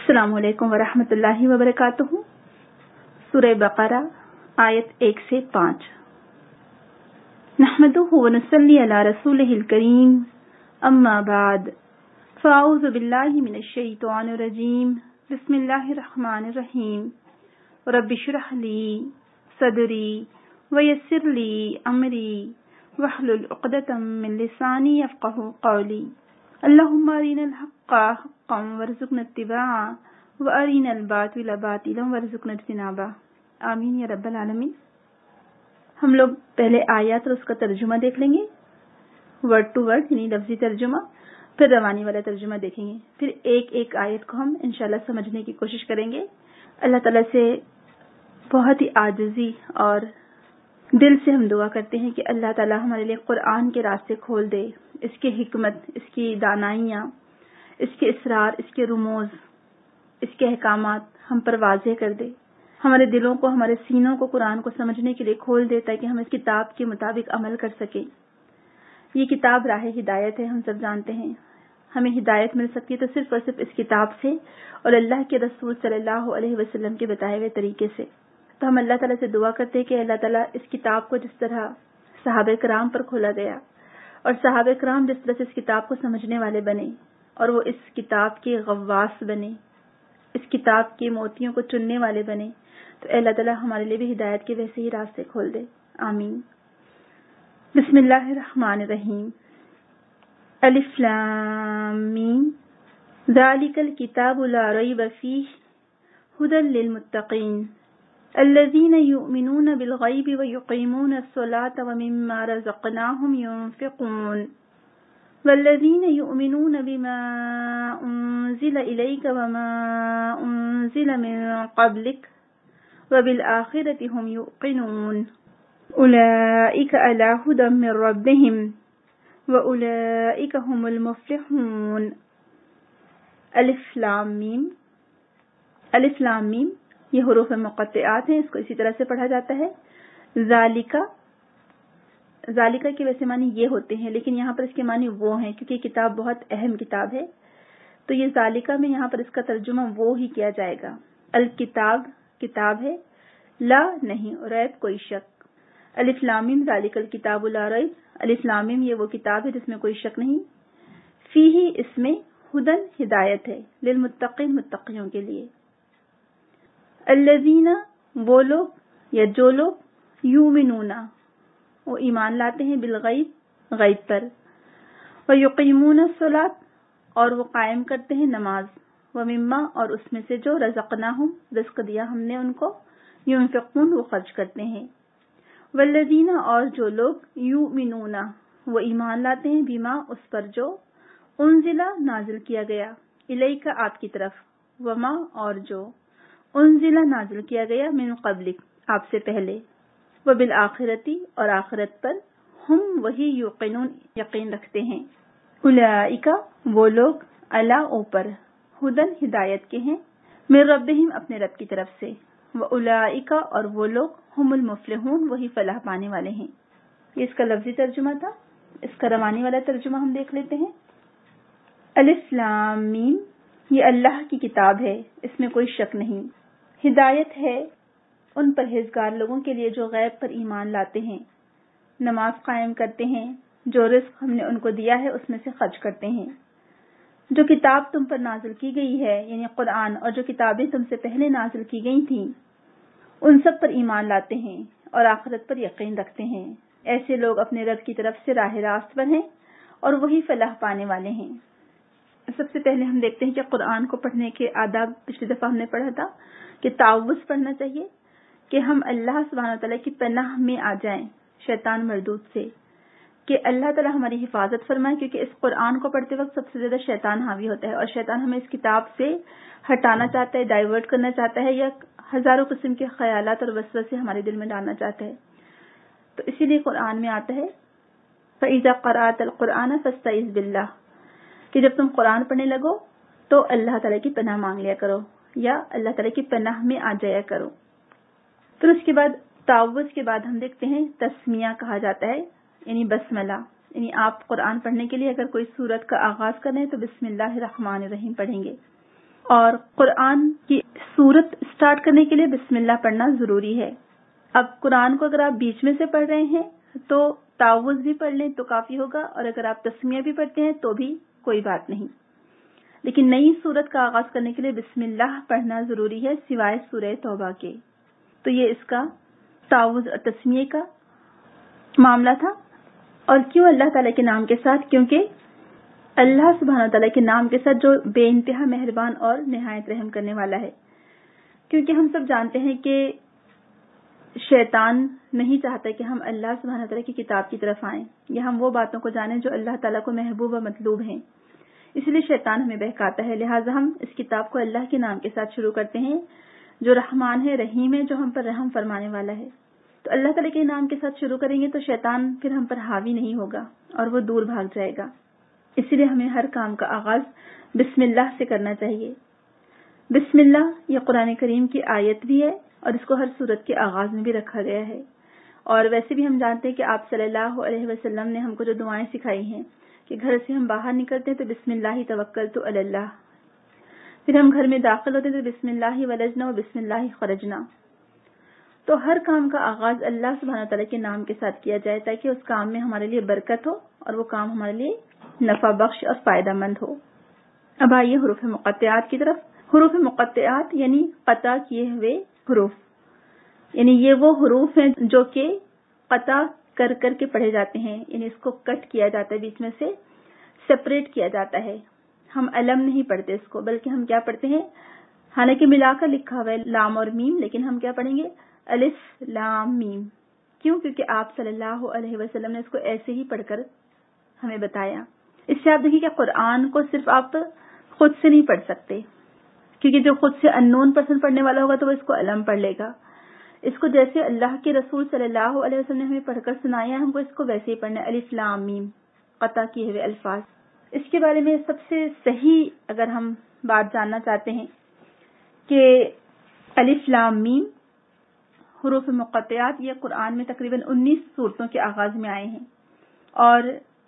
अस्सलामु अलैकुम वरहमतुल्लाहि वबरकातुहू। सूरह बकरा आयत 1 से 5। नहमदुहु व नुसल्ली अला रसूलिहिल करीम, अम्मा बाद, फ़अऊज़ु बिल्लाहि मिनश शैतानिर रजीम, बिस्मिल्लाहिर रहमानिर रहीम। रब्बि इश्रह ली सदरी व यस्सिर ली अमरी वहलुल उक़दतम मिन लिसानी यफ़क़हू क़ौली। अल्लाहुम्मा अरिनल हक़्क़ हक़्क़न वरज़ुक़ना इत्तिबाअ व अरिनल बातिला बातिलन वरज़ुक़ना इज्तिनाबा। आमीन या रब्बल आलमीन। हम लोग पहले आयत और उसका तर्जुमा देख लेंगे, वर्ड टू वर्ड यानी लफ्जी तर्जुमा, फिर रवानी वाला तर्जुमा देखेंगे, फिर एक एक आयत को हम इंशाल्लाह समझने की कोशिश करेंगे। अल्लाह ताला से बहुत ही आजिज़ी और दिल से हम दुआ करते हैं कि अल्लाह ताला हमारे लिए कुरान के रास्ते खोल दे, इसकी हिकमत, इसकी दानाइयाँ, इसके इसरार, इसके रुमूज़, इसके अहकामात हम पर वाज़ेह कर दे। हमारे दिलों को, हमारे सीनों को कुरान को समझने के लिए खोल दे ताकि हम इस किताब के मुताबिक अमल कर सकें। ये किताब राह हिदायत है, हम सब जानते हैं। हमें हिदायत मिल सकती है तो सिर्फ और सिर्फ इस किताब से और अल्लाह के रसूल सल्लल्लाहु अलैहि वसल्लम के बताए हुए तरीके से। तो हम अल्लाह ताला से दुआ करते हैं कि अल्लाह ताला इस किताब को जिस तरह सहाबे कराम पर खोला गया और सहाबे कराम जिस तरह से इस किताब को समझने वाले बने और वो इस किताब के गव्वास बने, इस किताब के मोतियों को चुनने वाले बने, तो अल्लाह ताला हमारे लिए भी हिदायत के वैसे ही रास्ते खोल दे। आमीन। बिस्मिल्लाहिर रहमानिर रहीम। अलिफ लाम मीम, ज़ालिकल किताबु ला रैब फीह हुदल लिल मुत्तक़ीन अल्लज़ीना युमिनूना बिल गैबि व युक़ीमूना अस्सलाता व मिम्मा रज़क़नाहुम युनफ़िक़ून वल्लज़ीना युमिनूना बिमा उन्ज़िला इलैका व मा उन्ज़िला मिन क़ब्लिक व बिल आखिरति हुम युक़िनून उलाइका अला हुदम मिन रब्बिहिम व उलाइका हुमुल मुफ़्लिहून। अलिफ लाम मीम। अलिफ लाम मीम ये हुरूफ मुक़त्तिआत हैं, इसको इसी तरह से पढ़ा जाता है। ज़ालिका, ज़ालिका के वैसे मानी ये होते हैं, लेकिन यहाँ पर इसके मानी वो हैं क्योंकि किताब बहुत अहम किताब है। तो ये ज़ालिका में यहाँ पर इसका तर्जुमा वो ही किया जाएगा। अल किताब किताब है, ला नहीं, रैब कोई शक। अलिफ लाम मीम ज़ालिकल किताबु ला रैब, अलिफ लाम मीम ये वो किताब है जिसमें कोई शक नहीं। फीही इसमें हुदन हिदायत है, लिल मुत्तक़ीन मुत्तक़ियों के लिए। अल्लज़ीना वो लोग या जो लोग, युमिनूना वो ईमान लाते हैं, बिल गैब गैब पर, व युक़ीमूना सलात और वो कायम करते हैं नमाज, व मिम्मा और उसमें से जो रज़क़नाहुम रिज़्क़ दिया हमने उनको, युनफ़िक़ून वो खर्च करते हैं। वल्लज़ीना और जो लोग, युमिनूना वो ईमान लाते हैं, बिमा उस पर जो, उन्ज़िला नाजिल किया गया, इलैका आपकी तरफ, वमा और जो, उन्ज़िला नाजिल किया गया, मिन क़ब्लिक आपसे पहले, व बिल आखिरती और आखिरत पर, हम वही युक़िनून यकीन रखते हैं। उलाइका वो लोग, अला ऊपर, हुदन हिदायत के हैं, मिन रब्बिहिम अपने रब की तरफ से, व उलाइका और वो लोग, हुमुल मुफ़्लिहून वही फलाह पाने वाले हैं। ये इसका लफ्जी तर्जुमा था। इसका रवानी वाला तर्जुमा हम देख लेते हैं। अलिफ लाम मीम ये अल्लाह की किताब है, इसमें कोई शक नहीं। हिदायत है उन परहेजगार लोगों के लिए जो गैब पर ईमान लाते हैं, नमाज कायम करते हैं, जो रिज़्क़ हमने उनको दिया है उसमें से खर्च करते हैं। जो किताब तुम पर नाजिल की गई है यानी कुरान और जो किताबें तुमसे पहले नाजिल की गई थीं उन सब पर ईमान लाते हैं और आखिरत पर यकीन रखते हैं। ऐसे लोग अपने रब की तरफ से राह रास्त पर हैं और वही फलाह पाने वाले हैं। सबसे पहले हम देखते हैं कि कुरान को पढ़ने के आदाब पिछली दफा हमने पढ़ा था कि तावुज़ पढ़ना चाहिए कि हम अल्लाह सुब्हानहू व तआला की पनाह में आ जाएं शैतान मरदूद से, कि अल्लाह ताला हमारी हिफाजत फरमाए, क्योंकि इस कुरान को पढ़ते वक्त सबसे ज्यादा शैतान हावी होता है और शैतान हमें इस किताब से हटाना चाहता है, डाइवर्ट करना चाहता है या हजारों किस्म के ख्यालात और वसवसे हमारे दिल में डालना चाहता है। तो इसीलिए कुरान में आता है फ़इज़ा क़रअतल क़ुरआन फ़स्तइज़ बिल्लाह, कि जब तुम कुरान पढ़ने लगो तो अल्लाह ताला की पनाह मांग लिया करो या अल्लाह ताला की पनाह में आ जाया करो। फिर उसके बाद तावुज़ के बाद हम देखते हैं तस्मिया कहा जाता है यानी बस्मला, यानी आप कुरान पढ़ने के लिए अगर कोई सूरत का आगाज कर रहे हैं तो बिस्मिल्लाहिर रहमानिर रहीम पढ़ेंगे اور قرآن کی سورت سٹارٹ کرنے کے لیے بسم اللہ پڑھنا ضروری ہے۔ اب قرآن کو اگر آپ بیچ میں سے پڑھ رہے ہیں تو تعوذ بھی پڑھ لیں تو کافی ہوگا، اور اگر آپ تسمیہ بھی پڑھتے ہیں تو بھی کوئی بات نہیں، لیکن نئی سورت کا آغاز کرنے کے لیے بسم اللہ پڑھنا ضروری ہے سوائے سورہ توبہ کے۔ تو یہ اس کا تعوذ اور تسمیہ کا معاملہ تھا۔ اور کیوں اللہ تعالیٰ کے نام کے ساتھ؟ کیونکہ اللہ سبحانہ و تعالیٰ کے نام کے ساتھ جو بے انتہا مہربان اور نہایت رحم کرنے والا ہے، کیونکہ ہم سب جانتے ہیں کہ شیطان نہیں چاہتا کہ ہم اللہ سبحانہ و تعالیٰ کی کتاب کی طرف آئیں یا ہم وہ باتوں کو جانیں جو اللہ تعالیٰ کو محبوب و مطلوب ہیں، اس لیے شیطان ہمیں بہکاتا ہے۔ لہٰذا ہم اس کتاب کو اللہ کے نام کے ساتھ شروع کرتے ہیں جو رحمان ہے، رحیم ہے، جو ہم پر رحم فرمانے والا ہے۔ تو اللہ تعالیٰ کے نام کے ساتھ شروع کریں گے تو شیطان پھر ہم پر حاوی نہیں ہوگا اور وہ دور بھاگ جائے گا۔ اسی لیے ہمیں ہر کام کا آغاز بسم اللہ سے کرنا چاہیے۔ بسم اللہ یہ قرآن کریم کی آیت بھی ہے اور اس کو ہر سورت کے آغاز میں بھی رکھا گیا ہے۔ اور ویسے بھی ہم جانتے ہیں کہ آپ صلی اللہ علیہ وسلم نے ہم کو جو دعائیں سکھائی ہیں کہ گھر سے ہم باہر نکلتے ہیں تو بسم اللہ توکلت علی اللہ، پھر ہم گھر میں داخل ہوتے ہیں تو بسم اللہ ولجنا و بسم اللہ خرجنا۔ تو ہر کام کا آغاز اللہ سبحانہ تعالیٰ کے نام کے ساتھ کیا جائے تاکہ اس کام میں ہمارے لیے برکت ہو اور وہ کام ہمارے لیے نفع بخش اور فائدہ مند ہو۔ اب آئیے حروف مقطعات کی طرف۔ حروف مقطعات یعنی قطع کیے ہوئے حروف، یعنی یہ وہ حروف ہیں جو کہ قطع کر کر کے پڑھے جاتے ہیں، یعنی اس کو کٹ کیا جاتا ہے، بیچ میں سے سپریٹ کیا جاتا ہے۔ ہم علم نہیں پڑھتے اس کو، بلکہ ہم کیا پڑھتے ہیں، حالانکہ ملا کر لکھا ہوا ہے لام اور میم، لیکن ہم کیا پڑھیں گے، الف لام میم۔ کیوں؟ کیونکہ آپ صلی اللہ علیہ وسلم نے اس کو ایسے ہی پڑھ کر ہمیں بتایا۔ اس سے آپ دیکھیے کہ قرآن کو صرف آپ خود سے نہیں پڑھ سکتے، کیونکہ جو خود سے انون پرسن پڑھنے والا ہوگا تو وہ اس کو علم پڑھ لے گا۔ اس کو جیسے اللہ کے رسول صلی اللہ علیہ وسلم نے ہمیں پڑھ کر سنایا، ہم کو اس کو ویسے ہی پڑھنا ہے، الف لام میم، قطع کیے ہوئے الفاظ۔ اس کے بارے میں سب سے صحیح اگر ہم بات جاننا چاہتے ہیں کہ الف لام میم حروف مقطعات یہ قرآن میں تقریباً 19 صورتوں کے آغاز میں آئے ہیں، اور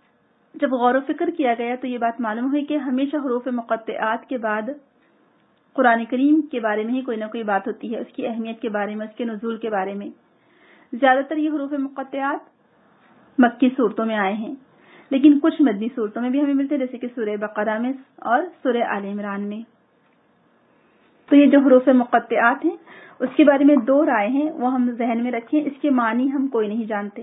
جب غور و فکر کیا گیا تو یہ بات معلوم ہوئی کہ ہمیشہ حروف مقطعات کے بعد قرآن کریم کے بارے میں ہی کوئی نہ کوئی بات ہوتی ہے، اس کی اہمیت کے بارے میں، اس کے نزول کے بارے میں۔ زیادہ تر یہ حروف مقطعات مکی صورتوں میں آئے ہیں، لیکن کچھ مدنی صورتوں میں بھی ہمیں ملتے ہیں، جیسے کہ سورہ بقرہ میں اور سورہ آل عمران میں۔ تو یہ جو حروف مقطعات ہیں اس کے بارے میں 2 رائے ہیں، وہ ہم ذہن میں رکھیں۔ اس کے معنی ہم کوئی نہیں جانتے،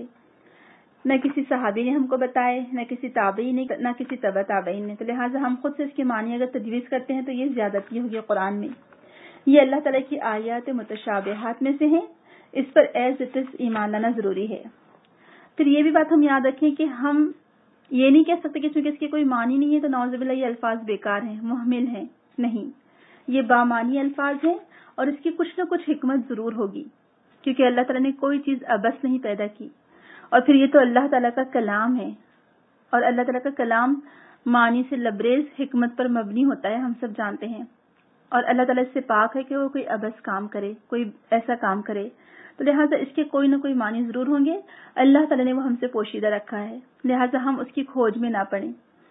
نہ کسی صحابی نے ہم کو بتائے، نہ کسی تابعی نے، نہ کسی تبع تابعین نے، تو لہٰذا ہم خود سے اس کے معنی اگر تجویز کرتے ہیں تو یہ زیادتی ہوگی قرآن میں۔ یہ اللہ تعالیٰ کی آیات متشابہات میں سے ہیں، اس پر ایز اٹ از ایمان لانا ضروری ہے۔ پھر یہ بھی بات ہم یاد رکھیں کہ ہم یہ نہیں کہہ سکتے کہ چونکہ اس کے کوئی معنی نہیں ہے تو نعوذ باللہ یہ الفاظ بیکار ہیں، محمل ہیں، نہیں، یہ بامانی الفاظ ہیں اور اس کی کچھ نہ کچھ حکمت ضرور ہوگی، کیونکہ اللہ تعالیٰ نے کوئی چیز عبث نہیں پیدا کی، اور پھر یہ تو اللہ تعالیٰ کا کلام ہے، اور اللہ تعالیٰ کا کلام معنی سے لبریز حکمت پر مبنی ہوتا ہے، ہم سب جانتے ہیں، اور اللہ تعالیٰ اس سے پاک ہے کہ وہ کوئی عبث کام کرے، کوئی ایسا کام کرے، تو لہٰذا اس کے کوئی نہ کوئی معنی ضرور ہوں گے۔ اللہ تعالیٰ نے وہ ہم سے پوشیدہ رکھا ہے، لہٰذا ہم اس کی کھوج میں نہ پڑیں۔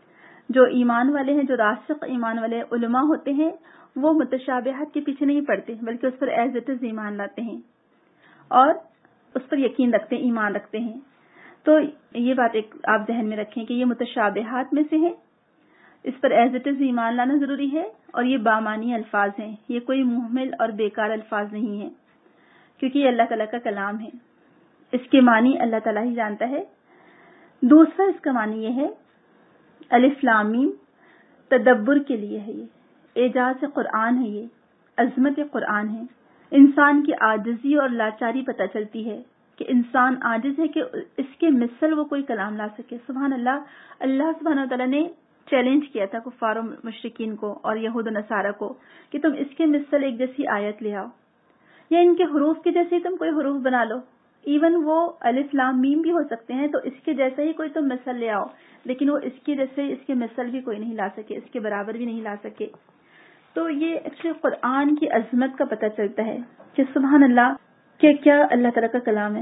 جو ایمان والے ہیں، جو راسخ ایمان والے علماء ہوتے ہیں، وہ متشابہات کے پیچھے نہیں پڑتے، بلکہ اس پر ایز اٹ از ایمان لاتے ہیں اور اس پر یقین رکھتے ہیں، ایمان رکھتے ہیں۔ تو یہ بات ایک آپ ذہن میں رکھیں کہ یہ متشابہات میں سے ہیں، اس پر ایز اٹ از ایمان لانا ضروری ہے، اور یہ بامانی الفاظ ہیں، یہ کوئی محمل اور بیکار الفاظ نہیں ہیں، کیونکہ یہ اللہ تعالیٰ کا کلام ہے، اس کے معنی اللہ تعالیٰ ہی جانتا ہے۔ دوسرا اس کا معنی یہ ہے، الف لام میم تدبر کے لیے ہے، یہ اعجاز قرآن ہے، یہ عظمت قرآن ہے، انسان کی عاجزی اور لاچاری پتہ چلتی ہے کہ انسان عاجز ہے کہ اس کے مثل وہ کوئی کلام لا سکے۔ سبحان اللہ، اللہ سبحانہ وتعالیٰ نے چیلنج کیا تھا کفار و مشرکین کو اور یہود و نصارہ کو کہ تم اس کے مثل ایک جیسی آیت لے آؤ، یا ان کے حروف کے جیسے تم کوئی حروف بنا لو، ایون وہ الف لام میم بھی ہو سکتے ہیں، تو اس کے جیسا ہی کوئی تم مثل لے آؤ، لیکن وہ اس کے جیسے اس کے مثل بھی کوئی نہیں لا سکے، اس کے برابر بھی نہیں لا سکے۔ تو یہ ایکچولی قرآن کی عظمت کا پتہ چلتا ہے کہ سبحان اللہ کہ کیا اللہ تعالیٰ کا کلام ہے،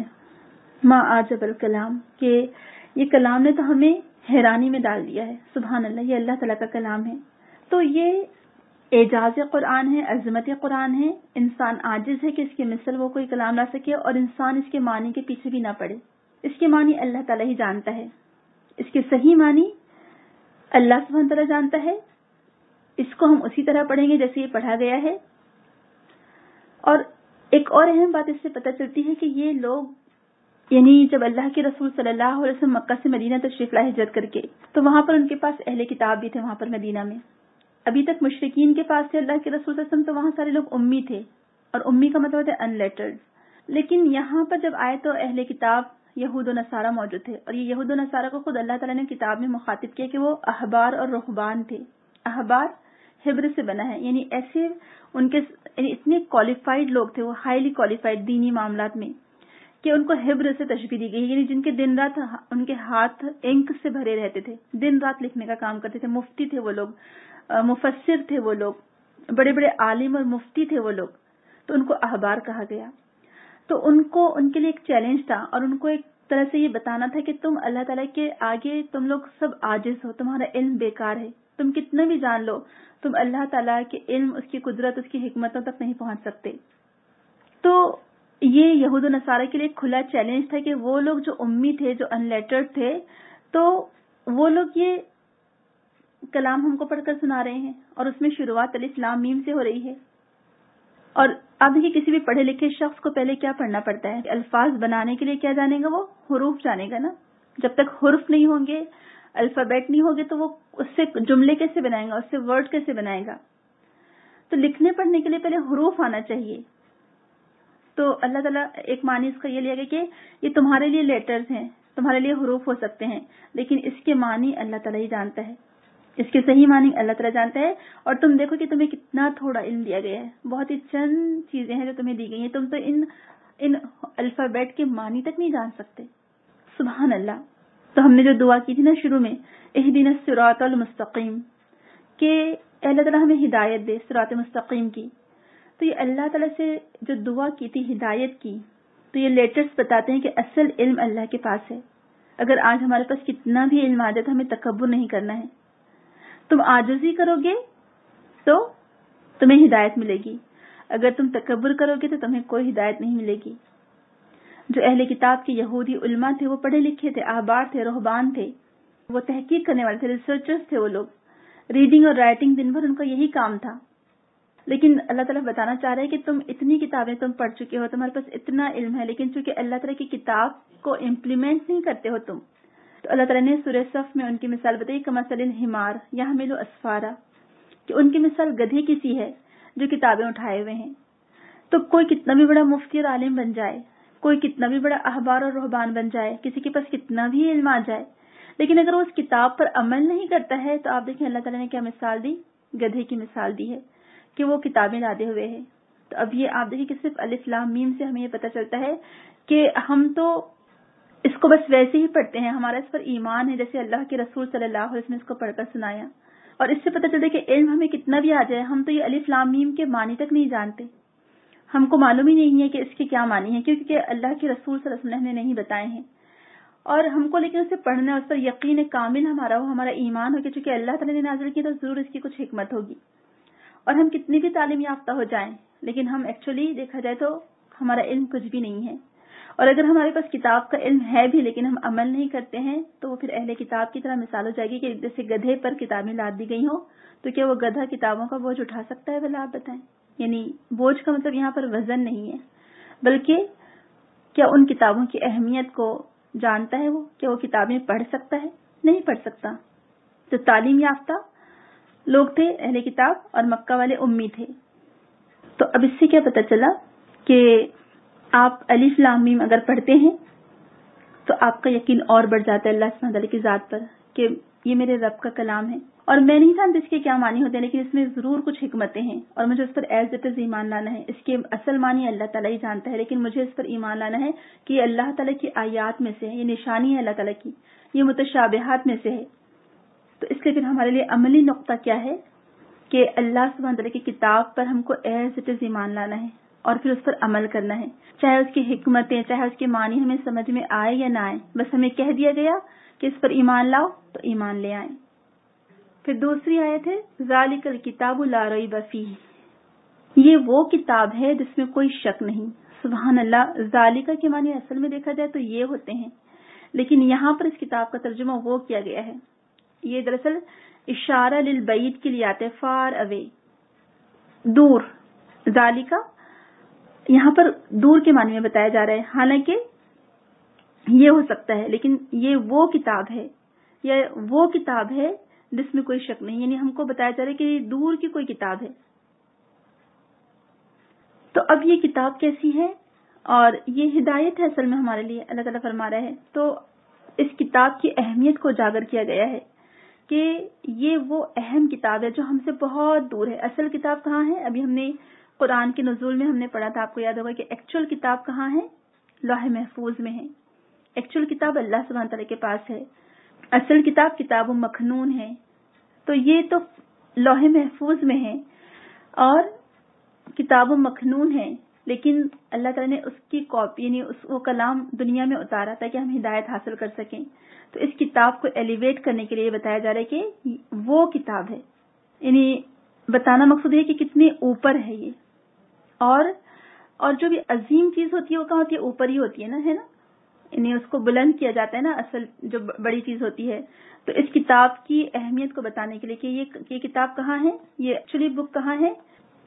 ما عجب الکلام، کہ یہ کلام نے تو ہمیں حیرانی میں ڈال دیا ہے۔ سبحان اللہ، یہ اللہ تعالیٰ کا کلام ہے۔ تو یہ اعجاز قرآن ہے، عظمت قرآن ہے. انسان عاجز ہے کہ اس کے مثل وہ کوئی کلام لا سکے، اور انسان اس کے معنی کے پیچھے بھی نہ پڑے. اس کے معنی اللہ تعالیٰ ہی جانتا ہے. اس کے صحیح معنی اللہ سبحانہ تعالیٰ جانتا ہے. اس کو ہم اسی طرح پڑھیں گے جیسے یہ پڑھا گیا ہے. اور ایک اور اہم بات اس سے پتہ چلتی ہے کہ یہ لوگ، یعنی جب اللہ کے رسول صلی اللہ علیہ وسلم مکہ سے مدینہ تشریف لائے ہجرت کر کے، تو وہاں پر ان کے پاس اہل کتاب بھی تھے. وہاں پر مدینہ میں ابھی تک مشرکین کے پاس تھے اللہ کے رسول صلی اللہ علیہ وسلم، تو وہاں سارے لوگ امی تھے، اور امی کا مطلب ہے ان لیٹرڈ. لیکن یہاں پر جب آئے تو اہل کتاب یہود و نصارہ موجود تھے، اور یہ یہود و نصارہ کو خود اللہ تعالیٰ نے کتاب میں مخاطب کیا کہ وہ احبار اور رہبان تھے. احبار حبر سے بنا ہے، یعنی ایسے ان کے یعنی اتنے کوالیفائڈ لوگ تھے، وہ ہائیلی کوالیفائڈ دینی معاملات میں، کہ ان کو حبر سے تشبیہ دی گئی، یعنی جن کے دن رات ان کے ہاتھ انک سے بھرے رہتے تھے، دن رات لکھنے کا کام کرتے تھے. مفتی تھے وہ لوگ، مفسر تھے وہ لوگ، بڑے بڑے عالم اور مفتی تھے وہ لوگ. تو ان کو احبار کہا گیا. تو ان کے لیے ایک چیلنج تھا، اور ان کو ایک طرح سے یہ بتانا تھا کہ تم اللہ تعالیٰ کے آگے تم لوگ سب عاجز ہو، تمہارا علم بیکار ہے. تم کتنا بھی جان لو، تم اللہ تعالیٰ کے علم، اس کی قدرت، اس کی حکمتوں تک نہیں پہنچ سکتے. تو یہ یہود و نصارہ کے لیے کھلا چیلنج تھا کہ وہ لوگ جو امی تھے، جو ان لیٹرڈ تھے، تو وہ لوگ یہ کلام ہم کو پڑھ کر سنا رہے ہیں، اور اس میں شروعات الف لام میم سے ہو رہی ہے. اور اب دیکھیے کسی بھی پڑھے لکھے شخص کو پہلے کیا پڑھنا پڑتا ہے؟ الفاظ بنانے کے لیے کیا جانے گا؟ وہ حروف جانے گا نا. جب تک حرف نہیں ہوں گے، الفابیٹ نہیں ہوگے، تو وہ اس سے جملے کیسے بنائے گا، اس سے ورڈ کیسے بنائے گا؟ تو لکھنے پڑھنے کے لیے پہلے حروف آنا چاہیے. تو اللہ تعالیٰ ایک معنی اس کا یہ لیا گیا کہ یہ تمہارے لیے لیٹرز ہیں، تمہارے لیے حروف ہو سکتے ہیں، لیکن اس کے معنی اللہ تعالیٰ ہی جانتا ہے. اس کے صحیح معنی اللہ تعالیٰ جانتا ہے. اور تم دیکھو کہ تمہیں کتنا تھوڑا علم دیا گیا ہے، بہت ہی چند چیزیں ہیں جو تمہیں دی گئی ہیں. تم تو ان الفابیٹ کے معنی تک نہیں جان سکتے. سبحان اللہ. تو ہم نے جو دعا کی تھی نا شروع میں، اہدنا الصراط المستقیم، کہ اللہ تعالیٰ ہمیں ہدایت دے صراط مستقیم کی. تو یہ اللہ تعالیٰ سے جو دعا کی تھی ہدایت کی، تو یہ لیٹرز بتاتے ہیں کہ اصل علم اللہ کے پاس ہے. اگر آج ہمارے پاس کتنا بھی علم آ جائے تو ہمیں تکبر نہیں کرنا ہے. تم عاجزی کرو گے تو تمہیں ہدایت ملے گی، اگر تم تکبر کرو گے تو تمہیں کوئی ہدایت نہیں ملے گی. جو اہل کتاب کے یہودی علماء تھے وہ پڑھے لکھے تھے، احبار تھے، رہبان تھے، وہ تحقیق کرنے والے تھے، ریسرچرز تھے. وہ لوگ ریڈنگ اور رائٹنگ دن بھر ان کا یہی کام تھا. لیکن اللہ تعالیٰ بتانا چاہ رہے ہیں کہ تم اتنی کتابیں تم پڑھ چکے ہو، تمہارے پاس اتنا علم ہے، لیکن چونکہ اللہ تعالیٰ کی کتاب کو امپلیمنٹ نہیں کرتے ہو تم. تو اللہ تعالیٰ نے سورہ صف میں ان کی مثال بتائی، کمثل الحمار یحمل اسفارا، کہ ان کی مثال گدھے کی سی ہے جو کتابیں اٹھائے ہوئے ہیں. تو کوئی کتنا بھی بڑا مفتی اور عالم بن جائے، کوئی کتنا بھی بڑا احبار اور رہبان بن جائے، کسی کے پاس کتنا بھی علم آ جائے، لیکن اگر وہ اس کتاب پر عمل نہیں کرتا ہے تو آپ دیکھیں اللہ تعالیٰ نے کیا مثال دی؟ گدھے کی مثال دی ہے کہ وہ کتابیں لادے ہوئے ہیں. تو اب یہ آپ دیکھیں کہ صرف الف لام میم سے ہمیں یہ پتہ چلتا ہے کہ ہم تو اس کو بس ویسے ہی پڑھتے ہیں، ہمارا اس پر ایمان ہے جیسے اللہ کے رسول صلی اللہ علیہ وسلم نے اس کو پڑھ کر سنایا. اور اس سے پتہ چلتا ہے کہ علم ہمیں کتنا بھی آ جائے، ہم تو یہ الف لام میم کے معنی تک نہیں جانتے. ہم کو معلوم ہی نہیں ہے کہ اس کے کیا معنی ہیں، کیونکہ اللہ کے رسول صلی اللہ علیہ وسلم نے نہیں بتائے ہیں. اور ہم کو لیکن اسے پڑھنا، اس پر یقین کامل ہمارا ہو، ہمارا ایمان ہو کہ چونکہ اللہ تعالیٰ نے نازل کی تو ضرور اس کی کچھ حکمت ہوگی. اور ہم کتنی بھی تعلیم یافتہ ہو جائیں، لیکن ہم ایکچولی دیکھا جائے تو ہمارا علم کچھ بھی نہیں ہے. اور اگر ہمارے پاس کتاب کا علم ہے بھی لیکن ہم عمل نہیں کرتے ہیں تو وہ پھر اہل کتاب کی طرح مثال ہو جائے گی کہ جیسے گدھے پر کتابیں لاد دی گئی ہوں. تو کیا وہ گدھا کتابوں کا بوجھ اٹھا سکتا ہے؟ بھلا آپ بتائیں. یعنی بوجھ کا مطلب یہاں پر وزن نہیں ہے، بلکہ کیا ان کتابوں کی اہمیت کو جانتا ہے وہ؟ کیا وہ کتابیں پڑھ سکتا ہے؟ نہیں پڑھ سکتا. تو تعلیم یافتہ لوگ تھے اہل کتاب اور مکہ والے امی تھے. تو اب اس سے کیا پتہ چلا کہ آپ الف لام میم اگر پڑھتے ہیں تو آپ کا یقین اور بڑھ جاتا ہے اللہ سبحانہ وتعالی کی ذات پر کہ یہ میرے رب کا کلام ہے. اور میں نہیں جانتی اس کے کیا معنی ہوتے ہیں، لیکن اس میں ضرور کچھ حکمتیں ہیں اور مجھے اس پر ایز اٹ از ایمان لانا ہے. اس کے اصل معنی اللہ تعالیٰ ہی جانتا ہے، لیکن مجھے اس پر ایمان لانا ہے کہ یہ اللہ تعالیٰ کی آیات میں سے ہے، یہ نشانی ہے اللہ تعالیٰ کی، یہ متشابہات میں سے ہے. تو اس کے پھر ہمارے لیے عملی نقطہ کیا ہے کہ اللہ سبحانہ تعالیٰ کی کتاب پر ہم کو ایز اٹ از ایمان لانا ہے اور پھر اس پر عمل کرنا ہے، چاہے اس کی حکمتیں، چاہے اس کے معنی ہمیں سمجھ میں آئے یا نہ آئے. بس ہمیں کہہ دیا گیا کہ اس پر ایمان لاؤ تو ایمان لے آئیں. پھر دوسری آیت ہے ذالک الکتاب لا ریب فیہ، یہ وہ کتاب ہے جس میں کوئی شک نہیں. سبحان اللہ. ذالک کے معنی اصل میں دیکھا جائے تو یہ ہوتے ہیں، لیکن یہاں پر اس کتاب کا ترجمہ وہ کیا گیا ہے. یہ دراصل اشارہ للبعید کے لیے آتے، فار اوے، دور. ذالک یہاں پر دور کے معنی میں بتایا جا رہا ہے، حالانکہ یہ ہو سکتا ہے، لیکن یہ وہ کتاب ہے، یہ وہ کتاب ہے جس میں کوئی شک نہیں. یعنی ہم کو بتایا جا رہا ہے کہ یہ دور کی کوئی کتاب ہے. تو اب یہ کتاب کیسی ہے اور یہ ہدایت ہے اصل میں ہمارے لیے، اللہ تعالیٰ فرما رہا ہے. تو اس کتاب کی اہمیت کو اجاگر کیا گیا ہے کہ یہ وہ اہم کتاب ہے جو ہم سے بہت دور ہے. اصل کتاب کہاں ہے؟ ابھی ہم نے قرآن کے نزول میں ہم نے پڑھا تھا، آپ کو یاد ہوگا کہ ایکچوئل کتاب کہاں ہے؟ لوح محفوظ میں ہے. ایکچوئل کتاب اللہ سبحانہ تعالیٰ کے پاس ہے. اصل کتاب کتاب مکنون ہے. تو یہ تو لوح محفوظ میں ہے اور کتاب مکنون ہے، لیکن اللہ تعالیٰ نے اس کی کاپی یعنی وہ کلام دنیا میں اتارا تاکہ ہم ہدایت حاصل کر سکیں. تو اس کتاب کو ایلیویٹ کرنے کے لیے بتایا جا رہا ہے کہ وہ کتاب ہے. یعنی بتانا مقصود ہے کہ کتنے اوپر ہے یہ. اور جو بھی عظیم چیز ہوتی ہے وہ کہاں ہوتی ہے؟ اوپر ہی ہوتی ہے نا، ہے نا. یعنی اس کو بلند کیا جاتا ہے نا، اصل جو بڑی چیز ہوتی ہے. تو اس کتاب کی اہمیت کو بتانے کے لیے کہ یہ کتاب کہاں ہے، یہ ایکچولی بک کہاں ہے.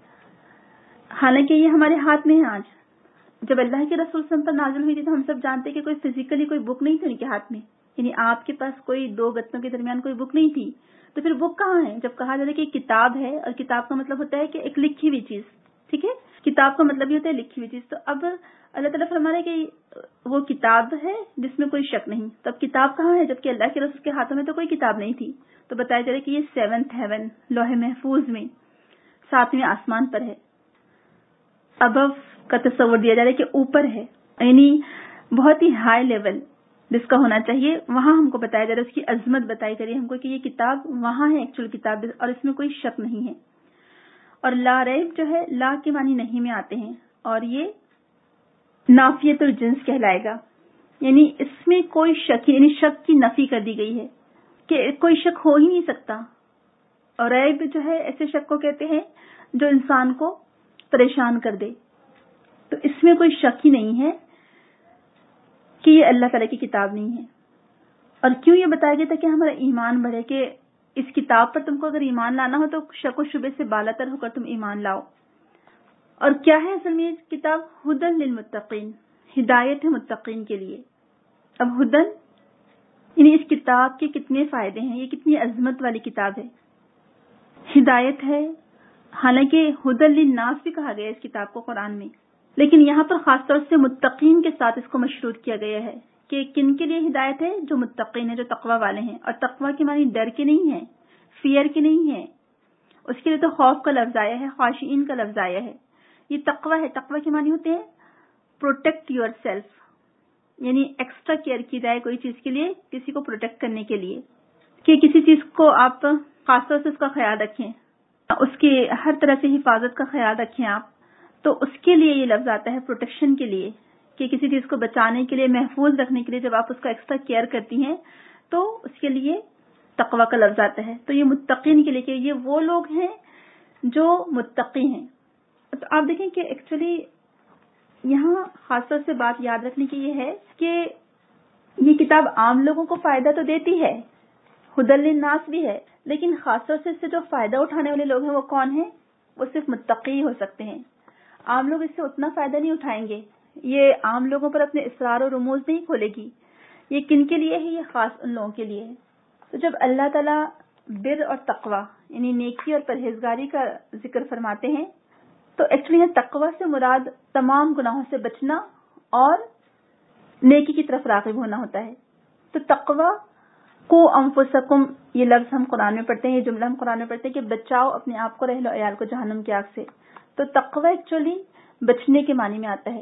حالانکہ یہ ہمارے ہاتھ میں ہے. آج جب اللہ کے رسول صلی اللہ علیہ وسلم پر نازل ہوئی تھی تو ہم سب جانتے کہ کوئی فزیکلی کوئی بک نہیں تھی ان کے ہاتھ میں. یعنی آپ کے پاس کوئی دو گتوں کے درمیان کوئی بک نہیں تھی. تو پھر بک کہاں ہے؟ جب کہا جاتا ہے کہ کتاب ہے، اور کتاب کا مطلب ہوتا ہے کہ ایک لکھی ہوئی چیز. ٹھیک ہے، کتاب کا مطلب یہ ہوتا ہے لکھی ہوئی چیز. تو اب اللہ تعالیٰ فرما رہا ہے کہ وہ کتاب ہے جس میں کوئی شک نہیں. تو اب کتاب کہاں ہے جبکہ اللہ کے رسول کے ہاتھوں میں تو کوئی کتاب نہیں تھی؟ تو بتایا جا رہا ہے کہ یہ 7th ہیون، لوح محفوظ میں 7ویں آسمان پر ہے. ابو کا تصور دیا جا رہا ہے کہ اوپر ہے، یعنی بہت ہی ہائی لیول جس کا ہونا چاہیے وہاں ہم کو بتایا جا رہا ہے. اس کی عظمت بتائی جا رہی ہے ہم کو کہ یہ کتاب وہاں ہے ایکچوئل کتاب، اور اس میں کوئی شک نہیں ہے. اور لا ریب جو ہے لا کے معنی نہیں میں آتے ہیں، اور یہ نافیت الجنس کہلائے گا. یعنی اس میں کوئی شک، یعنی شک کی نفی کر دی گئی ہے کہ کوئی شک ہو ہی نہیں سکتا. اور ریب جو ہے ایسے شک کو کہتے ہیں جو انسان کو پریشان کر دے. تو اس میں کوئی شک ہی نہیں ہے کہ یہ اللہ تعالیٰ کی کتاب نہیں ہے. اور کیوں یہ بتایا گیا تھا کہ ہمارا ایمان بڑھے، کہ اس کتاب پر تم کو اگر ایمان لانا ہو تو شک و شبے سے بالاتر ہو کر تم ایمان لاؤ. اور کیا ہے اصل میں یہ کتاب؟ ہدن للمتقین، ہدایت ہے متقین کے لیے. اب ہدن یعنی اس کتاب کے کتنے فائدے ہیں، یہ کتنی عظمت والی کتاب ہے. ہدایت ہے، حالانکہ ہدن للناس بھی کہا گیا اس کتاب کو قرآن میں، لیکن یہاں پر خاص طور سے متقین کے ساتھ اس کو مشروط کیا گیا ہے کہ کن کے لیے ہدایت ہے؟ جو متقین ہیں، جو تقوی والے ہیں. اور تقوی کے معنی ڈر کے نہیں ہے، فیئر کے نہیں ہے. اس کے لیے تو خوف کا لفظ آیا ہے، خاشعین کا لفظ آیا ہے. یہ تقوی ہے. تقوی کے معنی ہوتے ہیں پروٹیکٹ یور سیلف، یعنی ایکسٹرا کیئر کی جائے کوئی چیز کے لیے، کسی کو پروٹیکٹ کرنے کے لیے، کہ کسی چیز کو آپ خاص طور سے اس کا خیال رکھیں، اس کی ہر طرح سے حفاظت کا خیال رکھیں آپ. تو اس کے لیے یہ لفظ آتا ہے پروٹیکشن کے لیے، کہ کسی چیز کو بچانے کے لیے، محفوظ رکھنے کے لیے جب آپ اس کا ایکسٹرا کیئر کرتی ہیں تو اس کے لیے تقوی کا لفظ آتا ہے. تو یہ متقین کے لیے کہ یہ وہ لوگ ہیں جو متقی ہیں. تو آپ دیکھیں کہ ایکچولی یہاں خاص طور سے بات یاد رکھنے کی یہ ہے کہ یہ کتاب عام لوگوں کو فائدہ تو دیتی ہے، ہدی للناس بھی ہے، لیکن خاص طور سے اس سے جو فائدہ اٹھانے والے لوگ ہیں وہ کون ہیں؟ وہ صرف متقی ہو سکتے ہیں. عام لوگ اس سے اتنا فائدہ نہیں اٹھائیں گے. یہ عام لوگوں پر اپنے اسرار و رموز نہیں کھولے گی. یہ کن کے لیے ہے؟ یہ خاص ان لوگوں کے لیے ہے. تو جب اللہ تعالیٰ بر اور تقوی یعنی نیکی اور پرہیزگاری کا ذکر فرماتے ہیں تو ایکچولی تقوی سے مراد تمام گناہوں سے بچنا اور نیکی کی طرف راغب ہونا ہوتا ہے. تو تقوی کو انفسکم، یہ لفظ ہم قرآن میں پڑھتے ہیں، یہ جملہ ہم قرآن میں پڑھتے ہیں کہ بچاؤ اپنے آپ کو، اہل و عیال کو جہنم کی آگ سے. تو تقوی ایکچولی بچنے کے معنی میں آتا ہے.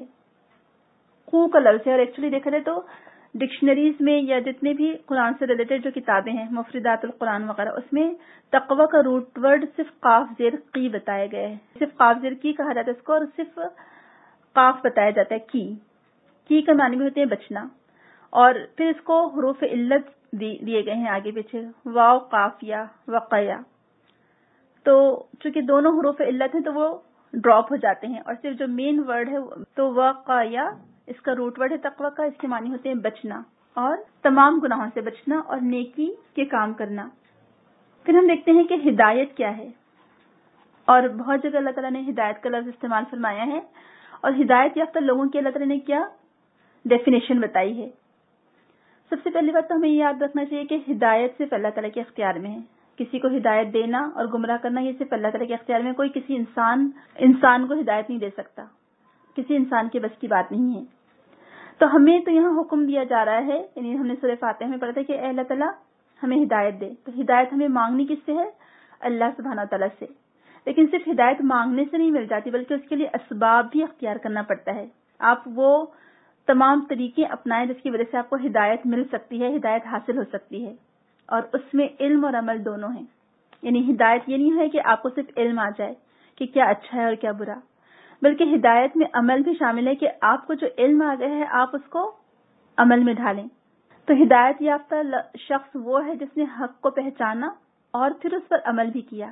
کو کا لفظ ہے، اور ایکچولی دیکھا جائے تو ڈکشنریز میں یا جتنے بھی قرآن سے ریلیٹڈ جو کتابیں ہیں، مفردات القرآن وغیرہ، اس میں تقوی کا روٹ ورڈ صرف قاف زیر قی بتایا گیا ہے. صرف قاف زیر کی کہا جاتا ہے اس کو، اور صرف قاف بتایا جاتا ہے کی کا معنی بھی ہوتے ہیں بچنا. اور پھر اس کو حروف علت دیے گئے ہیں آگے پیچھے، واو قافیہ وقیا، تو چونکہ دونوں حروف علت ہیں تو وہ ڈراپ ہو جاتے ہیں، اور صرف جو مین ورڈ ہے تو وقیا، اس کا روٹ ورڈ ہے تقوی کا، اس کے معنی ہوتے ہیں بچنا اور تمام گناہوں سے بچنا اور نیکی کے کام کرنا۔ پھر ہم دیکھتے ہیں کہ ہدایت کیا ہے، اور بہت جگہ اللہ تعالیٰ نے ہدایت کا لفظ استعمال فرمایا ہے، اور ہدایت یافتہ لوگوں کی اللہ تعالیٰ نے کیا ڈیفینیشن بتائی ہے۔ سب سے پہلی بات تو ہمیں یہ یاد رکھنا چاہیے کہ ہدایت صرف اللہ تعالیٰ کے اختیار میں ہے۔ کسی کو ہدایت دینا اور گمراہ کرنا یہ صرف اللہ تعالیٰ کے اختیار میں، کوئی کسی انسان کو ہدایت نہیں دے سکتا، کسی انسان کے بس کی بات نہیں ہے۔ تو ہمیں تو یہاں حکم دیا جا رہا ہے، یعنی ہم نے سورہ فاتحہ میں پڑھا تھا کہ اے اللہ تعالیٰ ہمیں ہدایت دے، تو ہدایت ہمیں مانگنی کس سے ہے؟ اللہ سبحانہ تعالیٰ سے۔ لیکن صرف ہدایت مانگنے سے نہیں مل جاتی، بلکہ اس کے لیے اسباب بھی اختیار کرنا پڑتا ہے۔ آپ وہ تمام طریقے اپنائیں جس کی وجہ سے آپ کو ہدایت مل سکتی ہے، ہدایت حاصل ہو سکتی ہے، اور اس میں علم اور عمل دونوں ہیں۔ یعنی ہدایت یہ نہیں ہے کہ آپ کو صرف علم آ جائے کہ کیا اچھا ہے اور کیا برا، بلکہ ہدایت میں عمل بھی شامل ہے کہ آپ کو جو علم آ گیا ہے آپ اس کو عمل میں ڈھالیں۔ تو ہدایت یافتہ شخص وہ ہے جس نے حق کو پہچانا اور پھر اس پر عمل بھی کیا۔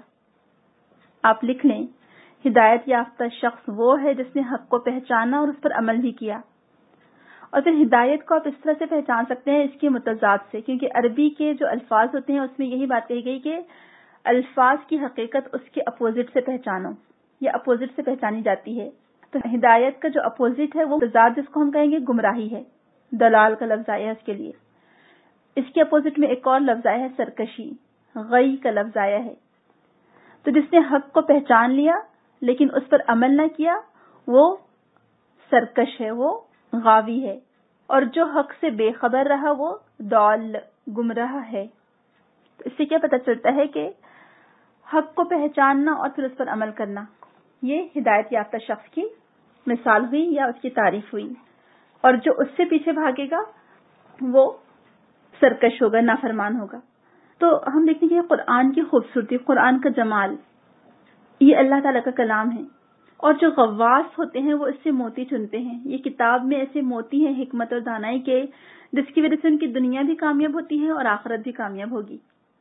آپ لکھ لیں، ہدایت یافتہ شخص وہ ہے جس نے حق کو پہچانا اور اس پر عمل بھی کیا۔ اور پھر ہدایت کو آپ اس طرح سے پہچان سکتے ہیں اس کے متضاد سے، کیونکہ عربی کے جو الفاظ ہوتے ہیں اس میں یہی بات کہی گئی کہ الفاظ کی حقیقت اس کے اپوزٹ سے پہچانو، یا اپوزٹ سے پہچانی جاتی ہے۔ تو ہدایت کا جو اپوزٹ ہے وہ متضاد، جس کو ہم کہیں گے گمراہی ہے، دلال کا لفظ آیا ہے اس کے لیے۔ اس کے اپوزٹ میں ایک اور لفظ آیا ہے سرکشی، غی کا لفظ آیا ہے۔ تو جس نے حق کو پہچان لیا لیکن اس پر عمل نہ کیا وہ سرکش ہے، وہ غاوی ہے، اور جو حق سے بے خبر رہا وہ ضال، گمراہ ہے۔ تو اس سے کیا پتہ چلتا ہے کہ حق کو پہچاننا اور پھر اس پر عمل کرنا، یہ ہدایت یافتہ شخص کی مثال ہوئی یا اس کی تعریف ہوئی، اور جو اس سے پیچھے بھاگے گا وہ سرکش ہوگا، نافرمان ہوگا۔ تو ہم دیکھیں گے قرآن کی خوبصورتی، قرآن کا جمال، یہ اللہ تعالیٰ کا کلام ہے، اور جو غواص ہوتے ہیں وہ اس سے موتی چنتے ہیں۔ یہ کتاب میں ایسے موتی ہیں حکمت اور دانائی کے، جس کی وجہ سے ان کی دنیا بھی کامیاب ہوتی ہے اور آخرت بھی کامیاب ہوگی۔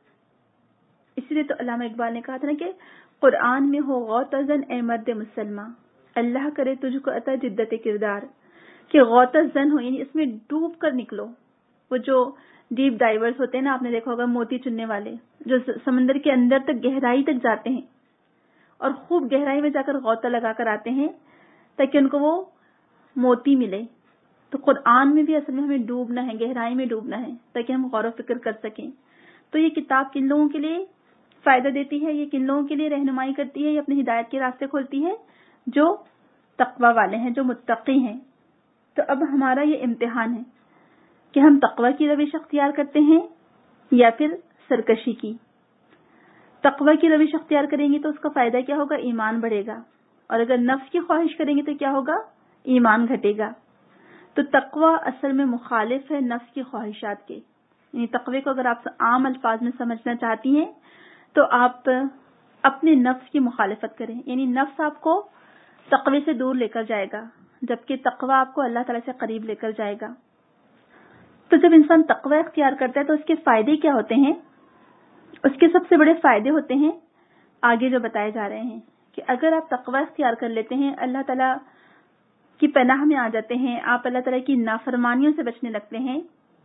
اسی لیے تو علامہ اقبال نے کہا تھا نا کہ قرآن میں ہو غوطہ زن اے مرد مسلمہ، اللہ کرے تجھ کو عطا جدت کردار، کہ غوطہ زن ہو، یعنی اس میں ڈوب کر نکلو۔ وہ جو ڈیپ ڈائیورز ہوتے ہیں نا، آپ نے دیکھا ہوگا موتی چننے والے، جو سمندر کے اندر تک گہرائی تک جاتے ہیں اور خوب گہرائی میں جا کر غوطہ لگا کر آتے ہیں تاکہ ان کو وہ موتی ملے۔ تو قرآن میں بھی اصل میں ہمیں ڈوبنا ہے، گہرائی میں ڈوبنا ہے تاکہ ہم غور و فکر کر سکیں۔ تو یہ کتاب کن لوگوں کے لیے فائدہ دیتی ہے، یہ کن لوگوں کے لیے رہنمائی کرتی ہے، یہ اپنی ہدایت کے راستے کھولتی ہے، جو تقوی والے ہیں، جو متقی ہیں۔ تو اب ہمارا یہ امتحان ہے کہ ہم تقوی کی روش اختیار کرتے ہیں یا پھر سرکشی کی۔ تقوی کی روش اختیار کریں گے تو اس کا فائدہ کیا ہوگا؟ ایمان بڑھے گا، اور اگر نفس کی خواہش کریں گے تو کیا ہوگا؟ ایمان گھٹے گا۔ تو تقوی اصل میں مخالف ہے نفس کی خواہشات کے، یعنی تقوی کو اگر آپ عام الفاظ میں سمجھنا چاہتی ہیں تو آپ اپنے نفس کی مخالفت کریں، یعنی نفس آپ کو تقوی سے دور لے کر جائے گا، جبکہ تقوی آپ کو اللہ تعالیٰ سے قریب لے کر جائے گا۔ تو جب انسان تقوی اختیار کرتا ہے تو اس کے فائدے کیا ہوتے ہیں؟ اس کے سب سے بڑے فائدے ہوتے ہیں آگے جو بتائے جا رہے ہیں، کہ اگر آپ تقوی اختیار کر لیتے ہیں، اللہ تعالیٰ کی پناہ میں آ جاتے ہیں، آپ اللہ تعالیٰ کی نافرمانیوں سے بچنے لگتے ہیں،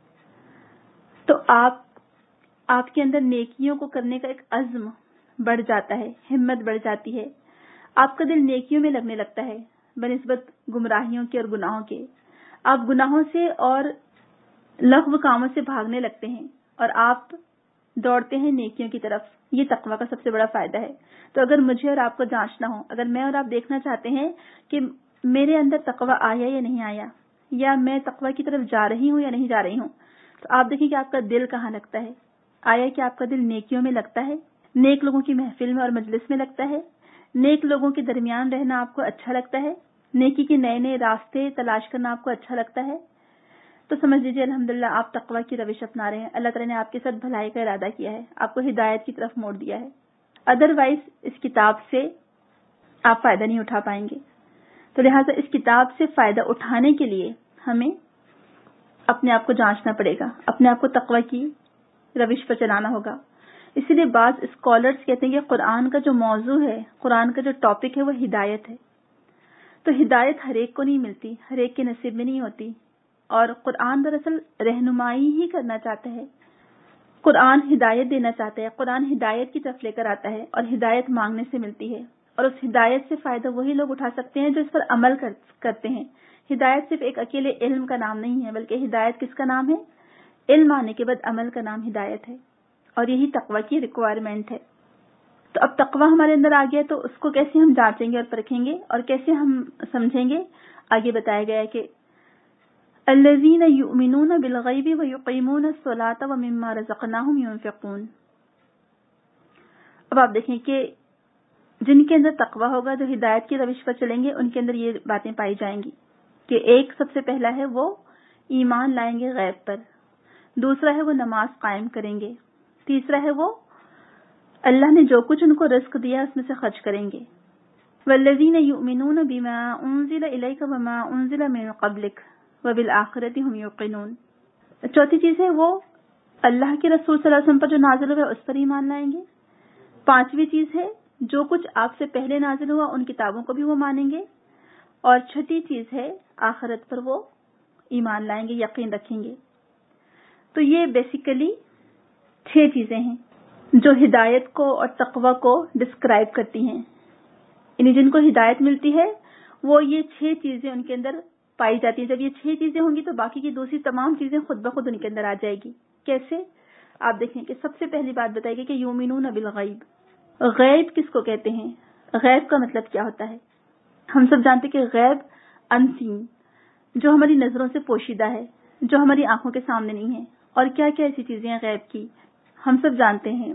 تو آپ کے اندر نیکیوں کو کرنے کا ایک عزم بڑھ جاتا ہے، ہمت بڑھ جاتی ہے، آپ کا دل نیکیوں میں لگنے لگتا ہے بنسبت گمراہیوں کے اور گناہوں کے۔ آپ گناہوں سے اور لغو کاموں سے بھاگنے لگتے ہیں اور آپ دوڑتے ہیں نیکیوں کی طرف۔ یہ تقوی کا سب سے بڑا فائدہ ہے۔ تو اگر مجھے اور آپ کو جانچنا ہو، اگر میں اور آپ دیکھنا چاہتے ہیں کہ میرے اندر تقوی آیا یا نہیں آیا، یا میں تقوی کی طرف جا رہی ہوں یا نہیں جا رہی ہوں، تو آپ دیکھیں کہ آپ کا دل کہاں لگتا ہے۔ آیا کہ آپ کا دل نیکیوں میں لگتا ہے، نیک لوگوں کی محفل میں اور مجلس میں لگتا ہے، نیک لوگوں کے درمیان رہنا آپ کو اچھا لگتا ہے، نیکی کے نئے نئے راستے تلاش کرنا آپ کو اچھا لگتا ہے، تو سمجھ لیجیے الحمدللہ آپ تقوی کی روش اپنا رہے ہیں، اللہ تعالیٰ نے آپ کے ساتھ بھلائی کا ارادہ کیا ہے، آپ کو ہدایت کی طرف موڑ دیا ہے۔ ادروائز اس کتاب سے آپ فائدہ نہیں اٹھا پائیں گے۔ تو لہٰذا اس کتاب سے فائدہ اٹھانے کے لیے ہمیں اپنے آپ کو جانچنا پڑے گا، اپنے آپ کو تقوی کی روش پر چلانا ہوگا. اسی لیے بعض اسکالرز کہتے ہیں کہ قرآن کا جو موضوع ہے، قرآن کا جو ٹاپک ہے وہ ہدایت ہے. تو ہدایت ہر ایک کو نہیں ملتی، ہر ایک کے نصیب میں نہیں ہوتی، اور قرآن دراصل رہنمائی ہی کرنا چاہتا ہے. قرآن ہدایت دینا چاہتا ہے، قرآن ہدایت کی طرف لے کر آتا ہے، اور ہدایت مانگنے سے ملتی ہے. اور اس ہدایت سے فائدہ وہی لوگ اٹھا سکتے ہیں جو اس پر عمل کرتے ہیں. ہدایت صرف ایک اکیلے علم کا نام نہیں ہے، بلکہ ہدایت کس کا نام ہے؟ علم آنے کے بعد عمل کا نام ہدایت ہے، اور یہی تقوی کی ریکوائرمنٹ ہے. تو اب تقوی ہمارے اندر آ گیا تو اس کو کیسے ہم جانچیں گے اور پرکھیں گے اور کیسے ہم سمجھیں گے؟ آگے بتایا گیا ہے کہ الذین یؤمنون بالغیب ویقیمون الصلاۃ ومما رزقناہم ينفقون. اب آپ دیکھیں کہ جن کے اندر تقوی ہوگا، جو ہدایت کی روش پر چلیں گے، ان کے اندر یہ باتیں پائی جائیں گی کہ ایک سب سے پہلا ہے وہ ایمان لائیں گے غیب پر، دوسرا ہے وہ نماز قائم کریں گے، تیسرا ہے وہ اللہ نے جو کچھ ان کو رزق دیا اس میں سے خرچ کریں گے. والذین یؤمنون بما انزل الیک وما انزل من قبلک وبالآخرۃ هم یوقنون. چوتھی چیز ہے وہ اللہ کے رسول صلی اللہ علیہ وسلم پر جو نازل ہوا اس پر ایمان لائیں گے. پانچویں چیز ہے جو کچھ آپ سے پہلے نازل ہوا ان کتابوں کو بھی وہ مانیں گے. اور چھٹی چیز ہے آخرت پر وہ ایمان لائیں گے، یقین رکھیں گے. تو یہ بیسیکلی 6 چیزیں ہیں جو ہدایت کو اور تقوی کو ڈسکرائب کرتی ہیں. یعنی جن کو ہدایت ملتی ہے وہ یہ 6 چیزیں ان کے اندر پائی جاتی ہیں. جب یہ 6 چیزیں ہوں گی تو باقی کی دوسری تمام چیزیں خود بخود ان کے اندر آ جائے گی. کیسے؟ آپ دیکھیں کہ سب سے پہلی بات بتائی گئی کہ یؤمنون بالغیب. غیب کس کو کہتے ہیں؟ غیب کا مطلب کیا ہوتا ہے؟ ہم سب جانتے ہیں کہ غیب انسین، جو ہماری نظروں سے پوشیدہ ہے، جو ہماری آنکھوں کے سامنے نہیں ہے. اور کیا کیا ایسی چیزیں ہیں غیب کی؟ ہم سب جانتے ہیں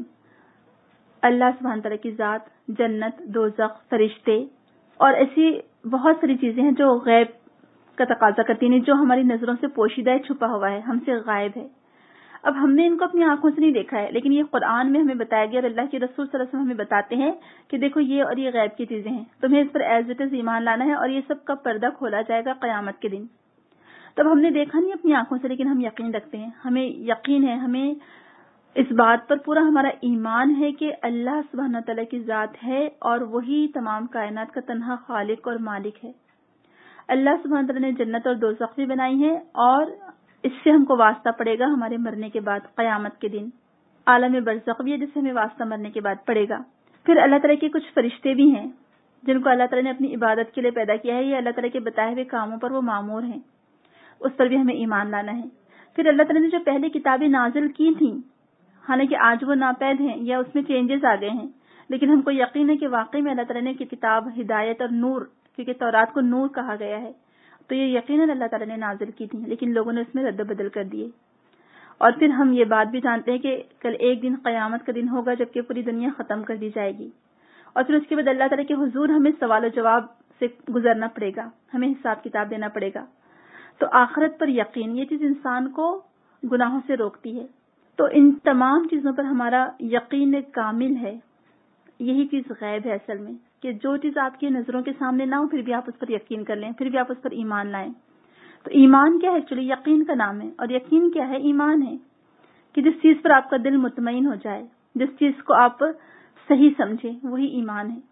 اللہ سبحانہ تعالیٰ کی ذات، جنت، دوزخ، فرشتے، اور ایسی بہت ساری چیزیں ہیں جو غیب کا تقاضا کرتی ہیں، جو ہماری نظروں سے پوشیدہ ہے، چھپا ہوا ہے، ہم سے غائب ہے. اب ہم نے ان کو اپنی آنکھوں سے نہیں دیکھا ہے، لیکن یہ قرآن میں ہمیں بتایا گیا اور اللہ کے رسول صلی اللہ علیہ وسلم ہمیں بتاتے ہیں کہ دیکھو یہ اور یہ غیب کی چیزیں ہیں، تمہیں اس پر ایز اٹ از ایمان لانا ہے، اور یہ سب کا پردہ کھولا جائے گا قیامت کے دن. تب ہم نے دیکھا نہیں اپنی آنکھوں سے، لیکن ہم یقین رکھتے ہیں، ہمیں یقین ہے، ہمیں اس بات پر پورا ہمارا ایمان ہے کہ اللہ سبحانہ تعالیٰ کی ذات ہے اور وہی تمام کائنات کا تنہا خالق اور مالک ہے. اللہ سبحانہ تعالیٰ نے جنت اور دوزخ بھی بنائی ہے، اور اس سے ہم کو واسطہ پڑے گا ہمارے مرنے کے بعد قیامت کے دن. عالم برزخ بھی ہے جس سے ہمیں واسطہ مرنے کے بعد پڑے گا. پھر اللہ تعالیٰ کے کچھ فرشتے بھی ہیں جن کو اللہ تعالیٰ نے اپنی عبادت کے لیے پیدا کیا ہے. یہ اللہ تعالیٰ کے بتائے ہوئے کاموں پر وہ مامور ہیں، اس پر بھی ہمیں ایمان لانا ہے. پھر اللہ تعالیٰ نے جو پہلے کتابیں نازل کی تھیں، حالانکہ آج وہ ناپید ہیں یا اس میں چینجز آ گئے ہیں، لیکن ہم کو یقین ہے کہ واقعی میں اللہ تعالیٰ نے کتاب ہدایت اور نور، کیونکہ تورات کو نور کہا گیا ہے، تو یہ یقیناً اللہ تعالیٰ نے نازل کی تھی، لیکن لوگوں نے اس میں رد و بدل کر دیے. اور پھر ہم یہ بات بھی جانتے ہیں کہ کل ایک دن قیامت کا دن ہوگا جبکہ پوری دنیا ختم کر دی جائے گی، اور پھر اس کے بعد اللہ تعالیٰ کے حضور ہمیں سوال و جواب سے گزرنا پڑے گا، ہمیں حساب کتاب دینا پڑے گا. تو آخرت پر یقین، یہ چیز انسان کو گناہوں سے روکتی ہے. تو ان تمام چیزوں پر ہمارا یقین کامل ہے. یہی چیز غیب ہے اصل میں، کہ جو چیز آپ کی نظروں کے سامنے نہ ہو پھر بھی آپ اس پر یقین کر لیں، پھر بھی آپ اس پر ایمان لائیں. تو ایمان کیا ہے؟ ایکچولی یقین کا نام ہے. اور یقین کیا ہے؟ ایمان ہے کہ جس چیز پر آپ کا دل مطمئن ہو جائے، جس چیز کو آپ صحیح سمجھیں، وہی ایمان ہے.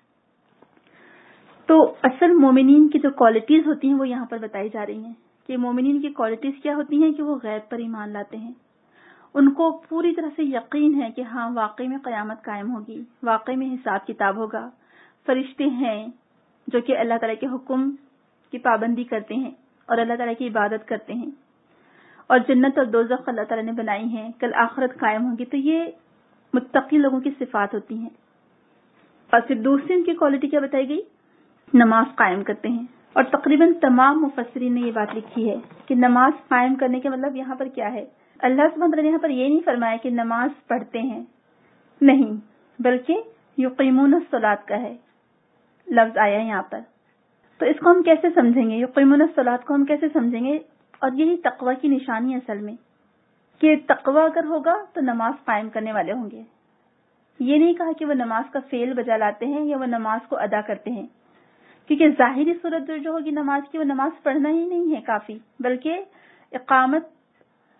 تو اصل مومنین کی جو کوالٹیز ہوتی ہیں وہ یہاں پر بتائی جا رہی ہیں کہ مومنین کی کوالٹیز کیا ہوتی ہیں کہ وہ غیب پر ایمان لاتے ہیں. ان کو پوری طرح سے یقین ہے کہ ہاں واقعی میں قیامت قائم ہوگی، واقعی میں حساب کتاب ہوگا، فرشتے ہیں جو کہ اللہ تعالیٰ کے حکم کی پابندی کرتے ہیں اور اللہ تعالیٰ کی عبادت کرتے ہیں، اور جنت اور دوزخ اللہ تعالیٰ نے بنائی ہیں، کل آخرت قائم ہوگی. تو یہ متقی لوگوں کی صفات ہوتی ہیں. اور پھر دوسری ان کی کوالٹی کیا بتائی گئی؟ نماز قائم کرتے ہیں. اور تقریباً تمام مفسرین نے یہ بات لکھی ہے کہ نماز قائم کرنے کے مطلب یہاں پر کیا ہے. اللہ سبحانہ وتعالی نے یہاں پر یہ نہیں فرمایا کہ نماز پڑھتے ہیں، نہیں، بلکہ یقیمون الصلاۃ کا ہے لفظ آیا ہے یہاں پر. تو اس کو ہم کیسے سمجھیں گے؟ یقیمون الصلاۃ کو ہم کیسے سمجھیں گے؟ اور یہی تقوی کی نشانی ہے اصل میں، کہ تقوی اگر ہوگا تو نماز قائم کرنے والے ہوں گے. یہ نہیں کہا کہ وہ نماز کا فعل بجا لاتے ہیں یا وہ نماز کو ادا کرتے ہیں، کیونکہ ظاہری صورت جو ہوگی نماز کی، وہ نماز پڑھنا ہی نہیں ہے کافی، بلکہ اقامت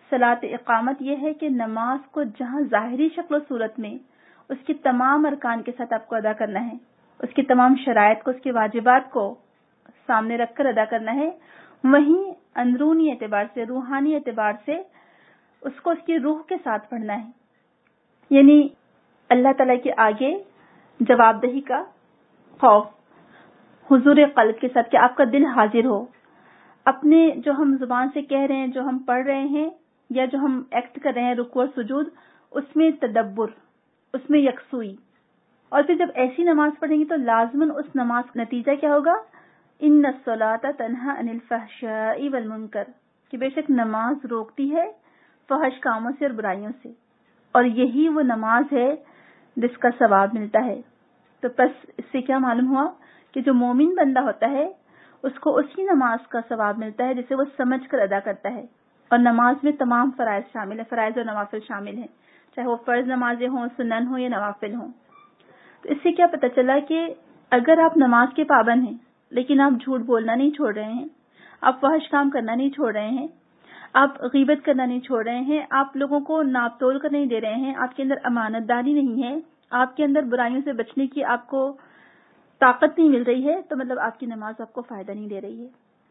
صلاۃ اقامت یہ ہے کہ نماز کو جہاں ظاہری شکل و صورت میں اس کی تمام ارکان کے ساتھ آپ کو ادا کرنا ہے، اس کی تمام شرائط کو، اس کے واجبات کو سامنے رکھ کر ادا کرنا ہے، وہیں اندرونی اعتبار سے، روحانی اعتبار سے اس کو اس کی روح کے ساتھ پڑھنا ہے، یعنی اللہ تعالیٰ کے آگے جواب دہی کا خوف، حضور قلب کے ساتھ کہ آپ کا دل حاضر ہو، اپنے جو ہم زبان سے کہہ رہے ہیں، جو ہم پڑھ رہے ہیں یا جو ہم ایکٹ کر رہے ہیں رکوع اور سجود، اس میں تدبر، اس میں یکسوئی. اور پھر جب ایسی نماز پڑھیں گی تو لازماً اس نماز کا نتیجہ کیا ہوگا؟ ان الصلاۃ تنہی عن الفحشاء والمنکر، کہ بے شک نماز روکتی ہے فحش کاموں سے اور برائیوں سے، اور یہی وہ نماز ہے جس کا ثواب ملتا ہے. تو بس اس سے کیا معلوم ہوا کہ جو مومن بندہ ہوتا ہے اس کو اسی نماز کا ثواب ملتا ہے جسے وہ سمجھ کر ادا کرتا ہے. اور نماز میں تمام فرائض شامل ہیں، فرائض اور نوافل شامل ہیں، چاہے وہ فرض نمازیں ہوں، سنن ہوں یا نوافل ہوں. تو اس سے کیا پتہ چلا کہ اگر آپ نماز کے پابند ہیں لیکن آپ جھوٹ بولنا نہیں چھوڑ رہے ہیں، آپ فحش کام کرنا نہیں چھوڑ رہے ہیں، آپ غیبت کرنا نہیں چھوڑ رہے ہیں، آپ لوگوں کو ناپ تول کر نہیں دے رہے ہیں، آپ کے اندر امانت داری نہیں ہے، آپ کے اندر برائیوں سے بچنے کی آپ کو طاقت نہیں مل رہی ہے، تو مطلب آپ کی نماز آپ کو فائدہ نہیں دے رہی ہے.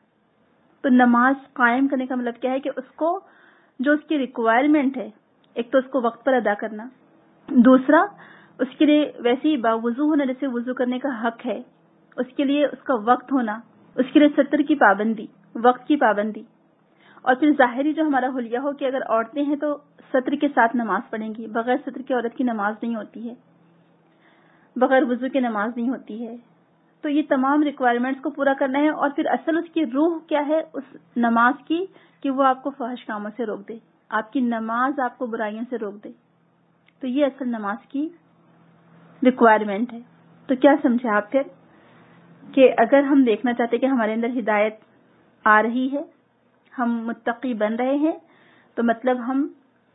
تو نماز قائم کرنے کا مطلب کیا ہے کہ اس کو جو اس کی ریکوائرمنٹ ہے، ایک تو اس کو وقت پر ادا کرنا، دوسرا اس کے لیے ویسے ہی باوضو ہونا جیسے وضو کرنے کا حق ہے، اس کے لیے اس کا وقت ہونا، اس کے لیے ستر کی پابندی، وقت کی پابندی، اور پھر ظاہری جو ہمارا حلیہ ہو کہ اگر عورتیں ہیں تو ستر کے ساتھ نماز پڑھیں گی، بغیر ستر کی عورت کی نماز نہیں ہوتی ہے، بغیر وضو کے نماز نہیں ہوتی ہے. تو یہ تمام ریکوائرمنٹس کو پورا کرنا ہے، اور پھر اصل اس کی روح کیا ہے اس نماز کی کہ وہ آپ کو فحش کاموں سے روک دے، آپ کی نماز آپ کو برائیوں سے روک دے. تو یہ اصل نماز کی ریکوائرمنٹ ہے. تو کیا سمجھے آپ پھر کہ اگر ہم دیکھنا چاہتے کہ ہمارے اندر ہدایت آ رہی ہے، ہم متقی بن رہے ہیں، تو مطلب ہم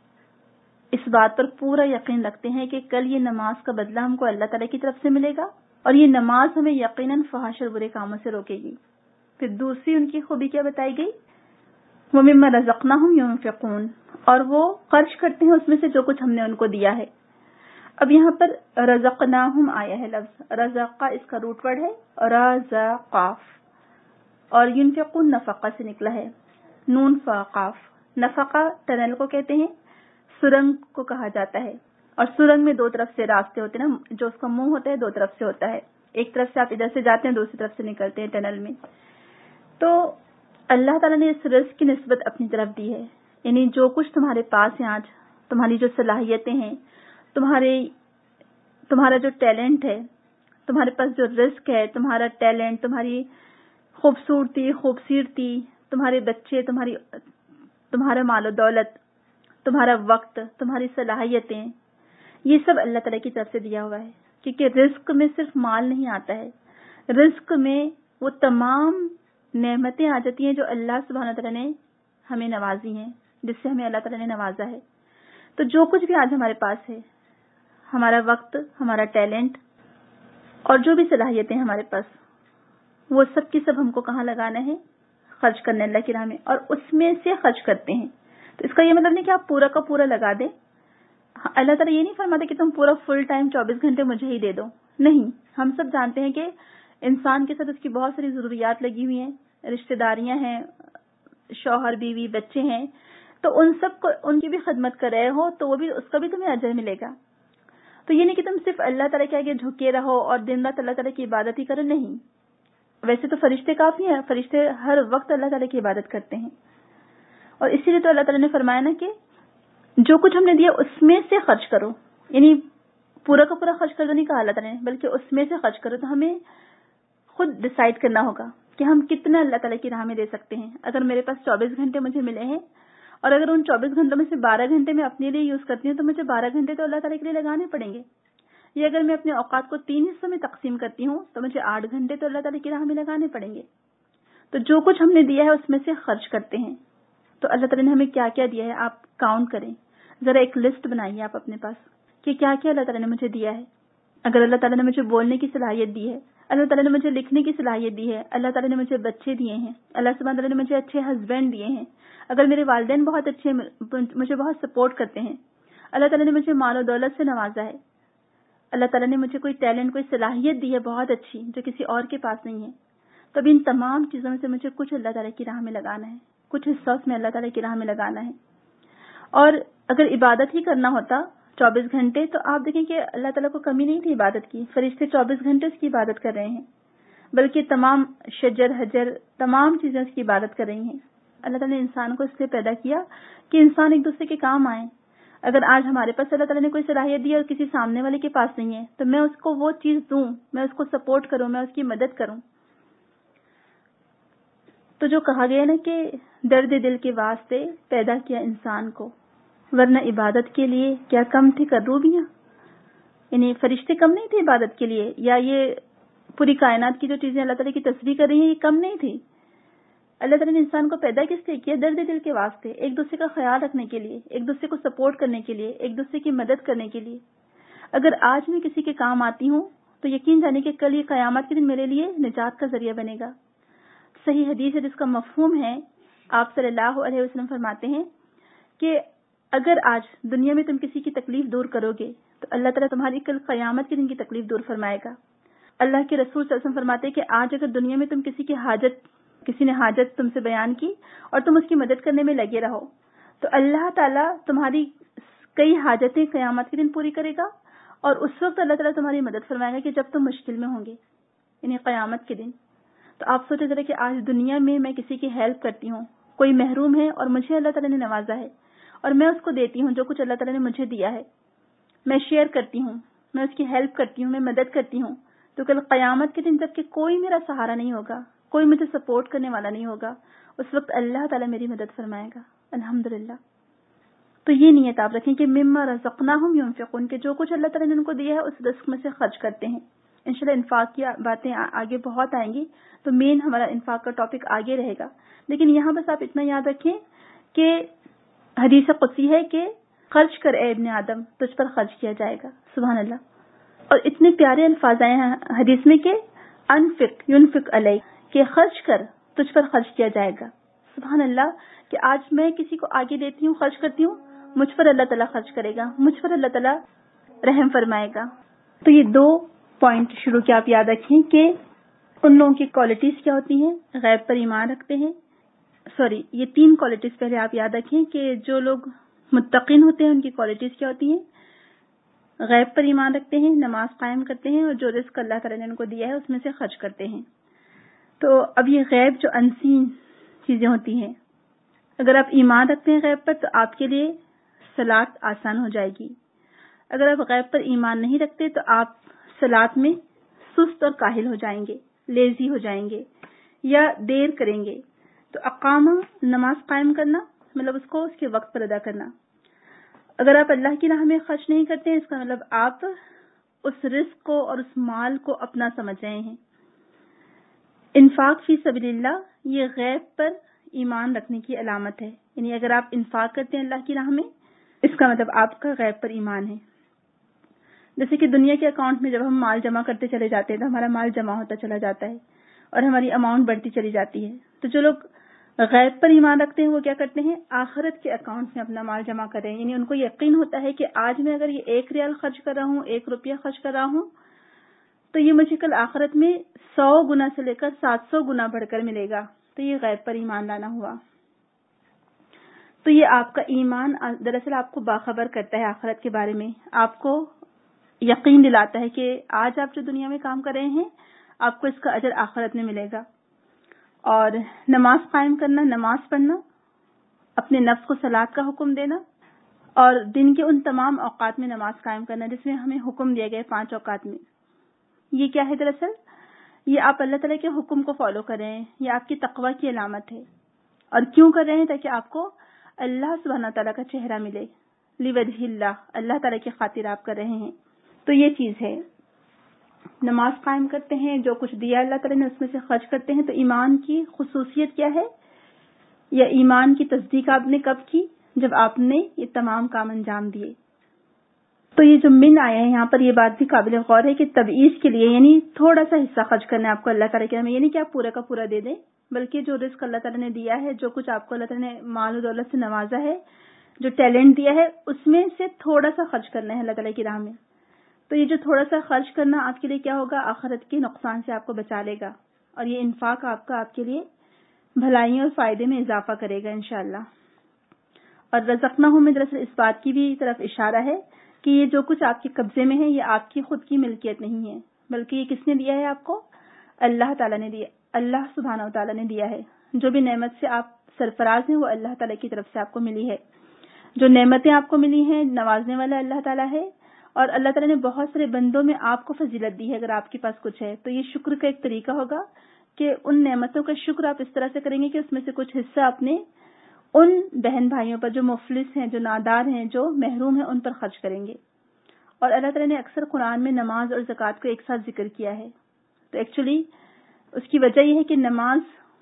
اس بات پر پورا یقین رکھتے ہیں کہ کل یہ نماز کا بدلہ ہم کو اللہ تعالیٰ کی طرف سے ملے گا، اور یہ نماز ہمیں یقیناً فحش اور برے کاموں سے روکے گی. پھر دوسری ان کی خوبی کیا بتائی گئی؟ وَمِمَّا رَزَقْنَاهُمْ يُنْفِقُونَ، اور وہ خرچ کرتے ہیں اس میں سے جو کچھ ہم نے ان کو دیا ہے. اب یہاں پر رزقناہم آیا ہے لفظ، رزقہ اس کا روٹ ورڈ ہے، رزقاف، اور ينفقون نفقہ سے نکلا ہے، نون فاقاف. نفقہ ٹنل کو کہتے ہیں، سرنگ کو کہا جاتا ہے، اور سرنگ میں دو طرف سے راستے ہوتے ہیں نا، جو اس کا منہ ہوتا ہے دو طرف سے ہوتا ہے، ایک طرف سے آپ ادھر سے جاتے ہیں، دوسری طرف سے نکلتے ہیں ٹنل میں. تو اللہ تعالیٰ نے اس رزق کی نسبت اپنی طرف دی ہے، یعنی جو کچھ تمہارے پاس ہے آج، تمہاری جو صلاحیتیں ہیں، تمہارا جو ٹیلنٹ ہے، تمہارے پاس جو رزق ہے، تمہارا ٹیلنٹ، تمہاری خوبصورتی، تمہارے بچے، تمہارا مال و دولت، تمہارا وقت، تمہاری صلاحیتیں، یہ سب اللہ تعالیٰ کی طرف سے دیا ہوا ہے. کیونکہ رزق میں صرف مال نہیں آتا ہے، رزق میں وہ تمام نعمتیں آ جاتی ہیں جو اللہ سبحانہ تعالیٰ نے ہمیں نوازی ہیں، جس سے ہمیں اللہ تعالیٰ نے نوازا ہے. تو جو کچھ بھی آج ہمارے پاس ہے، ہمارا وقت، ہمارا ٹیلنٹ، اور جو بھی صلاحیتیں ہمارے پاس، وہ سب کی سب ہم کو کہاں لگانا ہے؟ خرچ کرنے اللہ کی راہ میں، اور اس میں سے خرچ کرتے ہیں. تو اس کا یہ مطلب نہیں کہ آپ پورا کا پورا لگا دیں. اللہ تعالیٰ یہ نہیں فرماتا کہ تم پورا فل ٹائم 24 گھنٹے مجھے ہی دے دو. نہیں، ہم سب جانتے ہیں کہ انسان کے ساتھ اس کی بہت ساری ضروریات لگی ہوئی ہیں، رشتہ داریاں ہیں، شوہر بیوی بچے ہیں، تو ان سب کو ان کی بھی خدمت کر رہے ہو تو وہ بھی اس کا بھی تمہیں اجر ملے گا. تو یہ نہیں کہ تم صرف اللہ تعالیٰ کے آگے جھکے رہو اور دن رات اللہ تعالیٰ کی عبادت ہی کرو. نہیں، ویسے تو فرشتے کافی ہیں، فرشتے ہر وقت اللہ تعالیٰ کی عبادت کرتے ہیں. اور اسی لیے تو اللہ تعالیٰ نے فرمایا نا کہ جو کچھ ہم نے دیا اس میں سے خرچ کرو، یعنی پورا کا پورا خرچ کرو نہیں کہا اللہ تعالیٰ نے، بلکہ اس میں سے خرچ کرو. تو ہمیں خود ڈیسائیڈ کرنا ہوگا کہ ہم کتنا اللہ تعالیٰ کی راہ میں دے سکتے ہیں. اگر میرے پاس 24 گھنٹے مجھے ملے ہیں، اور اگر ان 24 گھنٹوں میں سے 12 گھنٹے میں اپنے لیے یوز کرتی ہوں، تو مجھے 12 گھنٹے تو اللہ تعالیٰ کے لیے لگانے پڑیں گے. یا اگر میں اپنے اوقات کو 3 حصوں میں تقسیم کرتی ہوں تو مجھے 8 گھنٹے تو اللہ تعالیٰ کی راہ میں لگانے پڑیں گے. تو جو کچھ ہم نے دیا ہے اس میں سے خرچ کرتے ہیں. تو اللہ تعالیٰ نے ہمیں کیا کیا دیا ہے آپ کاؤنٹ کریں، ذرا ایک لسٹ بنائیے آپ اپنے پاس کہ کیا کیا اللہ تعالیٰ نے مجھے دیا ہے. اگر اللہ تعالیٰ نے مجھے بولنے کی صلاحیت دی ہے، اللہ تعالیٰ نے مجھے لکھنے کی صلاحیت دی ہے, اللہ تعالیٰ نے مجھے بچے دیے ہیں, اللہ سبحانہ تعالیٰ نے مجھے اچھے ہسبینڈ دیے ہیں, اگر میرے والدین بہت اچھے مجھے بہت سپورٹ کرتے ہیں, اللہ تعالیٰ نے مجھے مال و دولت سے نوازا ہے, اللہ تعالیٰ نے مجھے کوئی ٹیلنٹ کوئی صلاحیت دی ہے بہت اچھی جو کسی اور کے پاس نہیں ہے, تو اب ان تمام چیزوں میں سے مجھے کچھ اللہ تعالیٰ کی راہ میں لگانا ہے, کچھ حصہ اس میں اللہ تعالیٰ کی راہ میں لگانا ہے. اور اگر عبادت ہی کرنا ہوتا 24 گھنٹے تو آپ دیکھیں کہ اللہ تعالیٰ کو کمی نہیں تھی عبادت کی, فرشتے 24 گھنٹے اس کی عبادت کر رہے ہیں, بلکہ تمام شجر حجر تمام چیزیں اس کی عبادت کر رہی ہیں. اللہ تعالیٰ نے انسان کو اس لیے پیدا کیا کہ انسان ایک دوسرے کے کام آئے. اگر آج ہمارے پاس اللہ تعالیٰ نے کوئی صلاحیت دی اور کسی سامنے والے کے پاس نہیں ہے تو میں اس کو وہ چیز دوں, میں اس کو سپورٹ کروں, میں اس کی مدد کروں. تو جو کہا گیا نا کہ درد دل کے واسطے پیدا کیا انسان کو, ورنہ عبادت کے لیے کیا کم تھے کروبیاں, یعنی فرشتے کم نہیں تھے عبادت کے لیے, یا یہ پوری کائنات کی جو چیزیں اللہ تعالیٰ کی تسبیح کر رہی ہیں یہ کم نہیں تھی. اللہ تعالیٰ نے انسان کو پیدا کس لیے کیا؟ درد دل کے واسطے, ایک دوسرے کا خیال رکھنے کے لیے, ایک دوسرے کو سپورٹ کرنے کے لیے, ایک دوسرے کی مدد کرنے کے لیے. اگر آج میں کسی کے کام آتی ہوں تو یقین جانے کہ کل یہ قیامت کے دن میرے لیے نجات کا ذریعہ بنے گا. صحیح حدیث ہے جس کا مفہوم ہے, آپ صلی اللہ علیہ وسلم فرماتے ہیں کہ اگر آج دنیا میں تم کسی کی تکلیف دور کرو گے تو اللہ تعالیٰ تمہاری کل قیامت کے دن کی تکلیف دور فرمائے گا. اللہ کے رسول صلی اللہ علیہ وسلم فرماتے ہیں کہ آج اگر دنیا میں تم کسی نے حاجت تم سے بیان کی اور تم اس کی مدد کرنے میں لگے رہو تو اللہ تعالیٰ تمہاری کئی حاجتیں قیامت کے دن پوری کرے گا, اور اس وقت اللہ تعالیٰ تمہاری مدد فرمائے گا کہ جب تم مشکل میں ہوں گے, یعنی قیامت کے دن. تو آپ سوچے ذرا کہ آج دنیا میں کسی کی ہیلپ کرتی ہوں, کوئی محروم ہے اور مجھے اللہ تعالیٰ نے نوازا ہے اور میں اس کو دیتی ہوں جو کچھ اللہ تعالیٰ نے مجھے دیا ہے, میں شیئر کرتی ہوں, میں اس کی ہیلپ کرتی ہوں, میں مدد کرتی ہوں, تو کل قیامت کے دن جب کہ کوئی میرا سہارا نہیں ہوگا, کوئی مجھے سپورٹ کرنے والا نہیں ہوگا, اس وقت اللہ تعالیٰ میری مدد فرمائے گا. الحمدللہ. تو یہ نیت آپ رکھیں کہ مما رزقناہم ينفقون, کہ جو کچھ اللہ تعالیٰ نے ان کو دیا ہے اس رزق میں سے خرچ کرتے ہیں. انشاءاللہ انفاق کی باتیں آگے بہت آئیں گی, تو مین ہمارا انفاق کا ٹاپک آگے رہے گا. لیکن یہاں بس آپ اتنا یاد رکھیں کہ حدیث قدسی ہے کہ خرچ کر اے ابن آدم, تجھ پر خرچ کیا جائے گا. سبحان اللہ. اور اتنے پیارے الفاظ آئے ہیں حدیث میں کہ انفق ينفق علیک, کہ خرچ کر تجھ پر خرچ کیا جائے گا. سبحان اللہ. کہ آج میں کسی کو آگے دیتی ہوں, خرچ کرتی ہوں, مجھ پر اللہ تعالیٰ خرچ کرے گا, مجھ پر اللہ تعالیٰ رحم فرمائے گا. تو یہ 2 پوائنٹ شروع کے آپ یاد رکھیں کہ ان لوگوں کی کوالٹیز کیا ہوتی ہیں, غیب پر ایمان رکھتے ہیں. یہ 3 کوالٹیز پہلے آپ یاد رکھیں کہ جو لوگ متقین ہوتے ہیں ان کی کوالٹیز کیا ہوتی ہیں, غیب پر ایمان رکھتے ہیں, نماز قائم کرتے ہیں, اور جو رزق اللہ تعالیٰ نے ان کو دیا ہے اس میں سے خرچ کرتے ہیں. تو اب یہ غیب جو انسین چیزیں ہوتی ہیں, اگر آپ ایمان رکھتے ہیں غیب پر تو آپ کے لیے صلات آسان ہو جائے گی. اگر آپ غیب پر ایمان نہیں رکھتے تو آپ صلات میں سست اور کاہل ہو جائیں گے, لیزی ہو جائیں گے یا دیر کریں گے. تو اقامہ نماز قائم کرنا مطلب اس کو اس کے وقت پر ادا کرنا. اگر آپ اللہ کی راہ میں خرچ نہیں کرتے اس کا مطلب آپ اس رزق کو اور اس مال کو اپنا سمجھ رہے ہیں. انفاق فی سبیل اللہ یہ غیب پر ایمان رکھنے کی علامت ہے. یعنی اگر آپ انفاق کرتے ہیں اللہ کی راہ میں اس کا مطلب آپ کا غیب پر ایمان ہے. جیسے کہ دنیا کے اکاؤنٹ میں جب ہم مال جمع کرتے چلے جاتے ہیں تو ہمارا مال جمع ہوتا چلا جاتا ہے اور ہماری اماؤنٹ بڑھتی چلی جاتی ہے. تو جو لوگ غیب پر ایمان رکھتے ہیں وہ کیا کرتے ہیں, آخرت کے اکاؤنٹ میں اپنا مال جمع کریں. یعنی ان کو یقین ہوتا ہے کہ آج میں اگر یہ 1 ریال خرچ کر رہا ہوں, 1 روپیہ خرچ کر رہا ہوں, تو یہ مجھے کل آخرت میں 100 گنا سے لے کر 700 گنا بڑھ کر ملے گا. تو یہ غیب پر ایمان لانا ہوا. تو یہ آپ کا ایمان دراصل آپ کو باخبر کرتا ہے آخرت کے بارے میں, آپ کو یقین دلاتا ہے کہ آج آپ جو دنیا میں کام کر رہے ہیں آپ کو اس کا اجر آخرت میں ملے گا. اور نماز قائم کرنا, نماز پڑھنا, اپنے نفس کو صلاۃ کا حکم دینا, اور دن کے ان تمام اوقات میں نماز قائم کرنا جس میں ہمیں حکم دیا گیا 5 اوقات میں. یہ کیا ہے دراصل, یہ آپ اللہ تعالیٰ کے حکم کو فالو کر رہے ہیں, یہ آپ کی تقوی کی علامت ہے. اور کیوں کر رہے ہیں؟ تاکہ آپ کو اللہ سبحانہ تعالیٰ کا چہرہ ملے, لوجہ اللہ, اللہ تعالیٰ کی خاطر آپ کر رہے ہیں. تو یہ چیز ہے. نماز قائم کرتے ہیں, جو کچھ دیا اللہ تعالیٰ نے اس میں سے خرچ کرتے ہیں. تو ایمان کی خصوصیت کیا ہے, یا ایمان کی تصدیق آپ نے کب کی؟ جب آپ نے یہ تمام کام انجام دیے. تو یہ جو من آیا ہے یہاں پر یہ بات بھی قابل غور ہے کہ تبعیض کے لیے، یعنی تھوڑا سا حصہ خرچ کرنا ہے آپ کو اللہ تعالیٰ کے نام میں، یعنی کہ آپ پورا کا پورا دے دیں، بلکہ جو رزق اللہ تعالیٰ نے دیا ہے، جو کچھ آپ کو اللہ تعالیٰ نے مال و دولت سے نوازا ہے، جو ٹیلنٹ دیا ہے، اس میں سے تھوڑا سا خرچ کرنا ہے اللہ تعالیٰ کی راہ میں. تو یہ جو تھوڑا سا خرچ کرنا آپ کے لیے کیا ہوگا، آخرت کے نقصان سے آپ کو بچا لے گا، اور یہ انفاق آپ کے لیے بھلائیوں اور فائدے میں اضافہ کرے گا انشاءاللہ. اور رزقناہم میں دراصل اس بات کی بھی طرف اشارہ ہے کہ یہ جو کچھ آپ کے قبضے میں ہے یہ آپ کی خود کی ملکیت نہیں ہے، بلکہ یہ کس نے دیا ہے آپ کو، اللہ تعالیٰ نے دیا، اللہ سبحانہ و تعالیٰ نے دیا ہے. جو بھی نعمت سے آپ سرفراز ہیں وہ اللہ تعالیٰ کی طرف سے آپ کو ملی ہے. جو نعمتیں آپ کو ملی ہیں نوازنے والا اللہ تعالیٰ ہے، اور اللہ تعالیٰ نے بہت سارے بندوں میں آپ کو فضیلت دی ہے. اگر آپ کے پاس کچھ ہے تو یہ شکر کا ایک طریقہ ہوگا کہ ان نعمتوں کا شکر آپ اس طرح سے کریں گے کہ اس میں سے کچھ حصہ اپنے ان بہن بھائیوں پر جو مفلس ہیں، جو نادار ہیں، جو محروم ہیں، ان پر خرچ کریں گے. اور اللہ تعالیٰ نے اکثر قرآن میں نماز اور زکوٰۃ کو ایک ساتھ ذکر کیا ہے. تو ایکچولی اس کی وجہ یہ ہے کہ نماز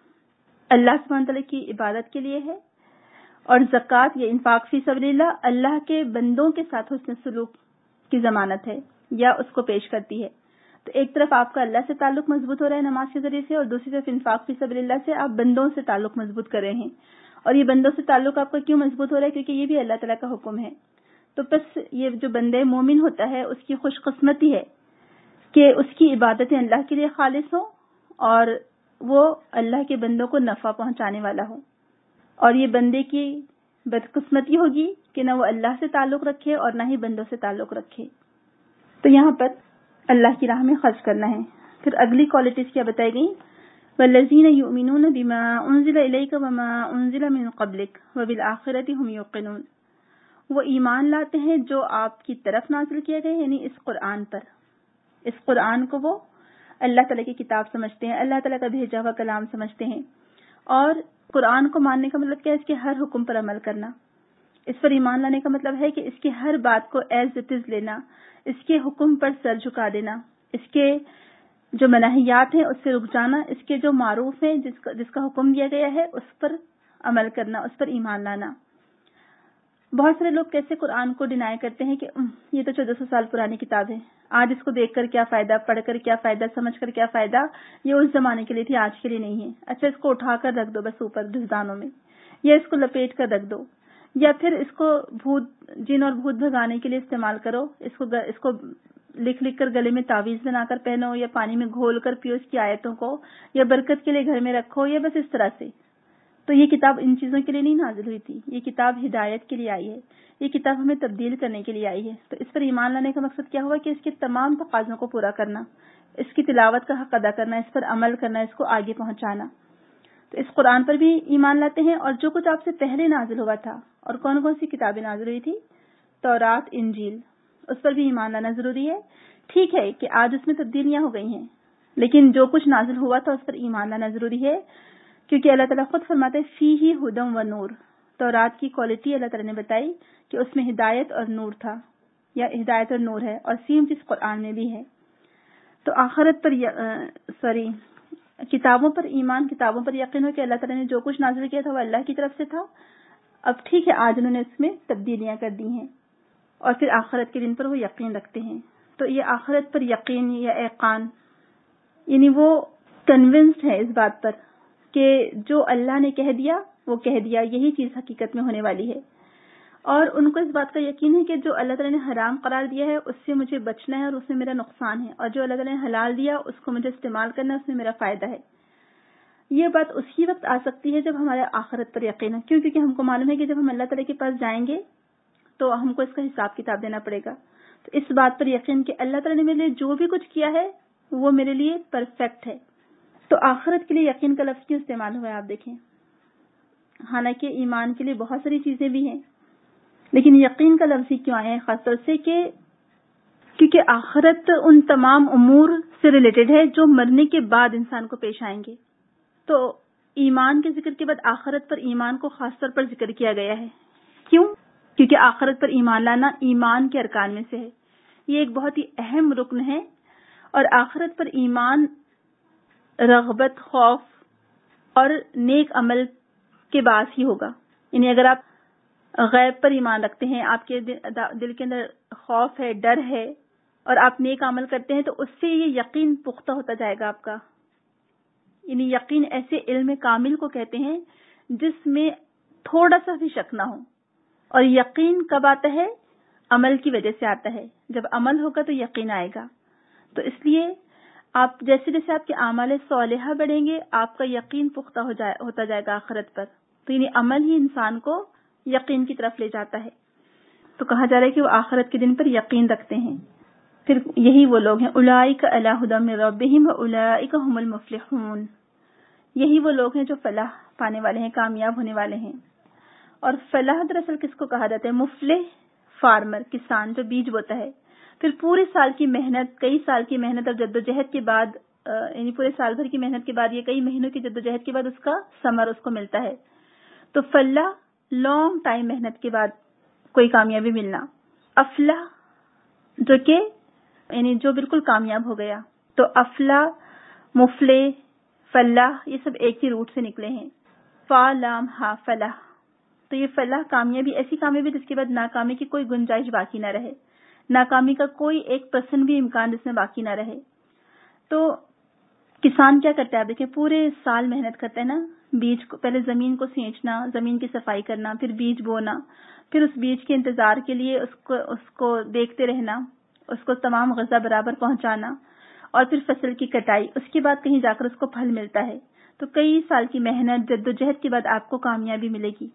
اللہ سبحانہ تعالیٰ کی عبادت کے لیے ہے، اور زکوٰۃ یا انفاق فی سبیل اللہ کے بندوں کے ساتھ حسن سلوک کی ضمانت ہے یا اس کو پیش کرتی ہے. تو ایک طرف آپ کا اللہ سے تعلق مضبوط ہو رہا ہے نماز کے ذریعے سے، اور دوسری طرف انفاق فی سبیل اللہ سے آپ بندوں سے تعلق مضبوط کر رہے ہیں. اور یہ بندوں سے تعلق آپ کا کیوں مضبوط ہو رہا ہے، کیونکہ یہ بھی اللہ تعالیٰ کا حکم ہے. تو بس یہ جو بندے مومن ہوتا ہے اس کی خوش قسمتی ہے کہ اس کی عبادتیں اللہ کے لیے خالص ہوں اور وہ اللہ کے بندوں کو نفع پہنچانے والا ہو. اور یہ بندے کی بدقسمتی ہوگی کہ نہ وہ اللہ سے تعلق رکھے اور نہ ہی بندوں سے تعلق رکھے. تو یہاں پر اللہ کی راہ میں خرچ کرنا ہے. پھر اگلی کوالٹیز کیا بتائی گئی، والذین یؤمنون بما انزل الیک وما انزل من قبلک وبالآخرۃ هم یوقنون. وہ ایمان لاتے ہیں جو آپ کی طرف نازل کیا گیا، یعنی اس قرآن پر. اس قرآن کو وہ اللہ تعالیٰ کی کتاب سمجھتے ہیں، اللہ تعالیٰ کا بھیجا ہوا کلام سمجھتے ہیں. اور قرآن کو ماننے کا مطلب کیا ہے، اس کے ہر حکم پر عمل کرنا. اس پر ایمان لانے کا مطلب ہے کہ اس کے ہر بات کو ایز اٹ از لینا، اس کے حکم پر سر جھکا دینا، اس کے جو منہیات ہیں اس سے رک جانا، اس کے جو معروف ہیں جس کا حکم دیا گیا ہے اس پر عمل کرنا، اس پر ایمان لانا. بہت سارے لوگ کیسے قرآن کو ڈینائی کرتے ہیں کہ یہ تو 1400 سال پرانی کتاب ہے، آج اس کو دیکھ کر کیا فائدہ، پڑھ کر کیا فائدہ، سمجھ کر کیا فائدہ، یہ اس زمانے کے لیے تھی، آج کے لیے نہیں ہے. اچھا اس کو اٹھا کر رکھ دو بس اوپر دھسدانوں میں، یا اس کو لپیٹ کر رکھ دو، یا پھر اس کو جن اور بھوت بھگانے کے لیے استعمال کرو. اس کو لکھ کر گلے میں تعویذ بنا کر پہنو، یا پانی میں گھول کر پیو اس کی آیتوں کو، یا برکت کے لیے گھر میں رکھو، یا بس اس طرح سے. تو یہ کتاب ان چیزوں کے لیے نہیں نازل ہوئی تھی، یہ کتاب ہدایت کے لیے آئی ہے، یہ کتاب ہمیں تبدیل کرنے کے لیے آئی ہے. تو اس پر ایمان لانے کا مقصد کیا ہوا کہ اس کے تمام تقاضوں کو پورا کرنا، اس کی تلاوت کا حق ادا کرنا، اس پر عمل کرنا، اس کو آگے پہنچانا. تو اس قرآن پر بھی ایمان لاتے ہیں. اور جو کچھ آپ سے پہلے نازل ہوا تھا، اور کون کون سی کتابیں نازل ہوئی تھی، تورات، انجیل، اس پر بھی ایمان لانا ضروری ہے. ٹھیک ہے کہ آج اس میں تبدیلیاں ہو گئی ہیں، لیکن جو کچھ نازل ہوا تھا اس پر ایمان لانا ضروری ہے، کیونکہ اللہ تعالیٰ خود فرماتے ہیں فیہ ھدی و نور. تورات کی کوالٹی اللہ تعالیٰ نے بتائی کہ اس میں ہدایت اور نور تھا، یا ہدایت اور نور ہے، اور سیم چیز قرآن میں بھی ہے. تو آخرت پر کتابوں پر ایمان، کتابوں پر یقین ہو کہ اللہ تعالیٰ نے جو کچھ نازل کیا تھا وہ اللہ کی طرف سے تھا. اب ٹھیک ہے آج انہوں نے اس میں تبدیلیاں کر دی ہیں، اور پھر آخرت کے دن پر وہ یقین رکھتے ہیں. تو یہ آخرت پر یقین یا ایقان، یعنی وہ کنونسڈ ہے اس بات پر کہ جو اللہ نے کہہ دیا وہ کہہ دیا، یہی چیز حقیقت میں ہونے والی ہے. اور ان کو اس بات کا یقین ہے کہ جو اللہ تعالیٰ نے حرام قرار دیا ہے اس سے مجھے بچنا ہے اور اس میں میرا نقصان ہے، اور جو اللہ تعالیٰ نے حلال دیا اس کو مجھے استعمال کرنا ہے، اس میں میرا فائدہ ہے. یہ بات اسی وقت آ سکتی ہے جب ہمارے آخرت پر یقین ہے، کیونکہ ہم کو معلوم ہے کہ جب ہم اللہ تعالیٰ کے پاس جائیں گے تو ہم کو اس کا حساب کتاب دینا پڑے گا. تو اس بات پر یقین کہ اللہ تعالیٰ نے میرے لیے جو بھی کچھ کیا ہے وہ میرے لیے پرفیکٹ ہے. تو آخرت کے لیے یقین کا لفظ کیوں استعمال ہوا ہے آپ دیکھیں. حالانکہ ایمان کے لیے بہت ساری چیزیں بھی ہیں، لیکن یقین کا لفظ ہی کیوں آیا ہے خاص طور سے کہ کیونکہ آخرت ان تمام امور سے ریلیٹڈ ہے جو مرنے کے بعد انسان کو پیش آئیں گے. تو ایمان کے ذکر کے بعد آخرت پر ایمان کو خاص طور پر ذکر کیا گیا ہے. کیوں؟ کیونکہ آخرت پر ایمان لانا ایمان کے ارکان میں سے ہے. یہ ایک بہت ہی اہم رکن ہے، اور آخرت پر ایمان رغبت، خوف اور نیک عمل کے باعث ہی ہوگا. یعنی اگر آپ غیب پر ایمان رکھتے ہیں، آپ کے دل کے اندر خوف ہے، ڈر ہے، اور آپ نیک عمل کرتے ہیں تو اس سے یہ یقین پختہ ہوتا جائے گا آپ کا. یعنی یقین ایسے علم کامل کو کہتے ہیں جس میں تھوڑا سا بھی شک نہ ہو. اور یقین کب آتا ہے؟ عمل کی وجہ سے آتا ہے. جب عمل ہوگا تو یقین آئے گا. تو اس لیے آپ جیسے جیسے آپ کے اعمال صالحہ بڑھیں گے آپ کا یقین پختہ ہوتا جائے گا آخرت پر. تو یعنی عمل ہی انسان کو یقین کی طرف لے جاتا ہے. تو کہا جا رہا ہے کہ وہ آخرت کے دن پر یقین رکھتے ہیں. پھر یہی وہ لوگ ہیں اولئک علی ھدی من ربہم واولئک ھم المفلحون. یہی وہ لوگ ہیں جو فلاح پانے والے ہیں، کامیاب ہونے والے ہیں. اور فلاح دراصل کس کو کہا جاتا ہے؟ مفلح فارمر، کسان جو بیج بوتا ہے. پھر پورے سال کی محنت، کئی سال کی محنت اور جدوجہد کے بعد، یعنی پورے سال بھر کی محنت کے بعد، یہ کئی مہینوں کی جدوجہد کے بعد اس کا ثمر اس کو ملتا ہے. تو فلاح لانگ ٹائم محنت کے بعد کوئی کامیابی ملنا. افلاح جو کہ یعنی جو بالکل کامیاب ہو گیا. تو افلاح، مفلح، فلاح یہ سب ایک ہی روٹ سے نکلے ہیں. فا لام ہا فلاح. تو یہ فلاح کامیابی، ایسی کامیابی جس کے بعد ناکامی کی کوئی گنجائش باقی نہ رہے، ناکامی کا کوئی 1% بھی امکان جس میں باقی نہ رہے. تو کسان کیا کرتا ہے؟ آپ دیکھیں پورے سال محنت کرتا ہے نا. بیج کو پہلے زمین کو سینچنا، زمین کی صفائی کرنا، پھر بیج بونا، پھر اس بیج کے انتظار کے لیے اس کو دیکھتے رہنا، اس کو تمام غذا برابر پہنچانا، اور پھر فصل کی کٹائی. اس کے بعد کہیں جا کر اس کو پھل ملتا ہے. تو کئی سال کی محنت جدوجہد کے بعد آپ کو کامیابی ملے گی.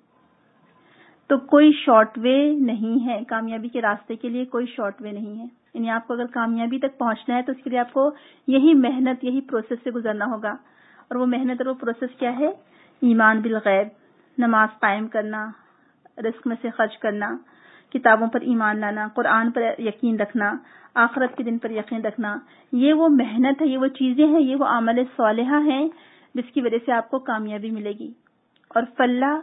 تو کوئی شارٹ وے نہیں ہے کامیابی کے راستے کے لیے، کوئی شارٹ وے نہیں ہے. یعنی آپ کو اگر کامیابی تک پہنچنا ہے تو اس کے لیے آپ کو یہی محنت، یہی پروسیس سے گزرنا ہوگا. اور وہ محنت اور وہ پروسیس کیا ہے؟ ایمان بالغیب، نماز قائم کرنا، رزق میں سے خرچ کرنا، کتابوں پر ایمان لانا، قرآن پر یقین رکھنا، آخرت کے دن پر یقین رکھنا. یہ وہ محنت ہے، یہ وہ چیزیں ہیں، یہ وہ اعمال صالحہ ہیں جس کی وجہ سے آپ کو کامیابی ملے گی. اور فلاح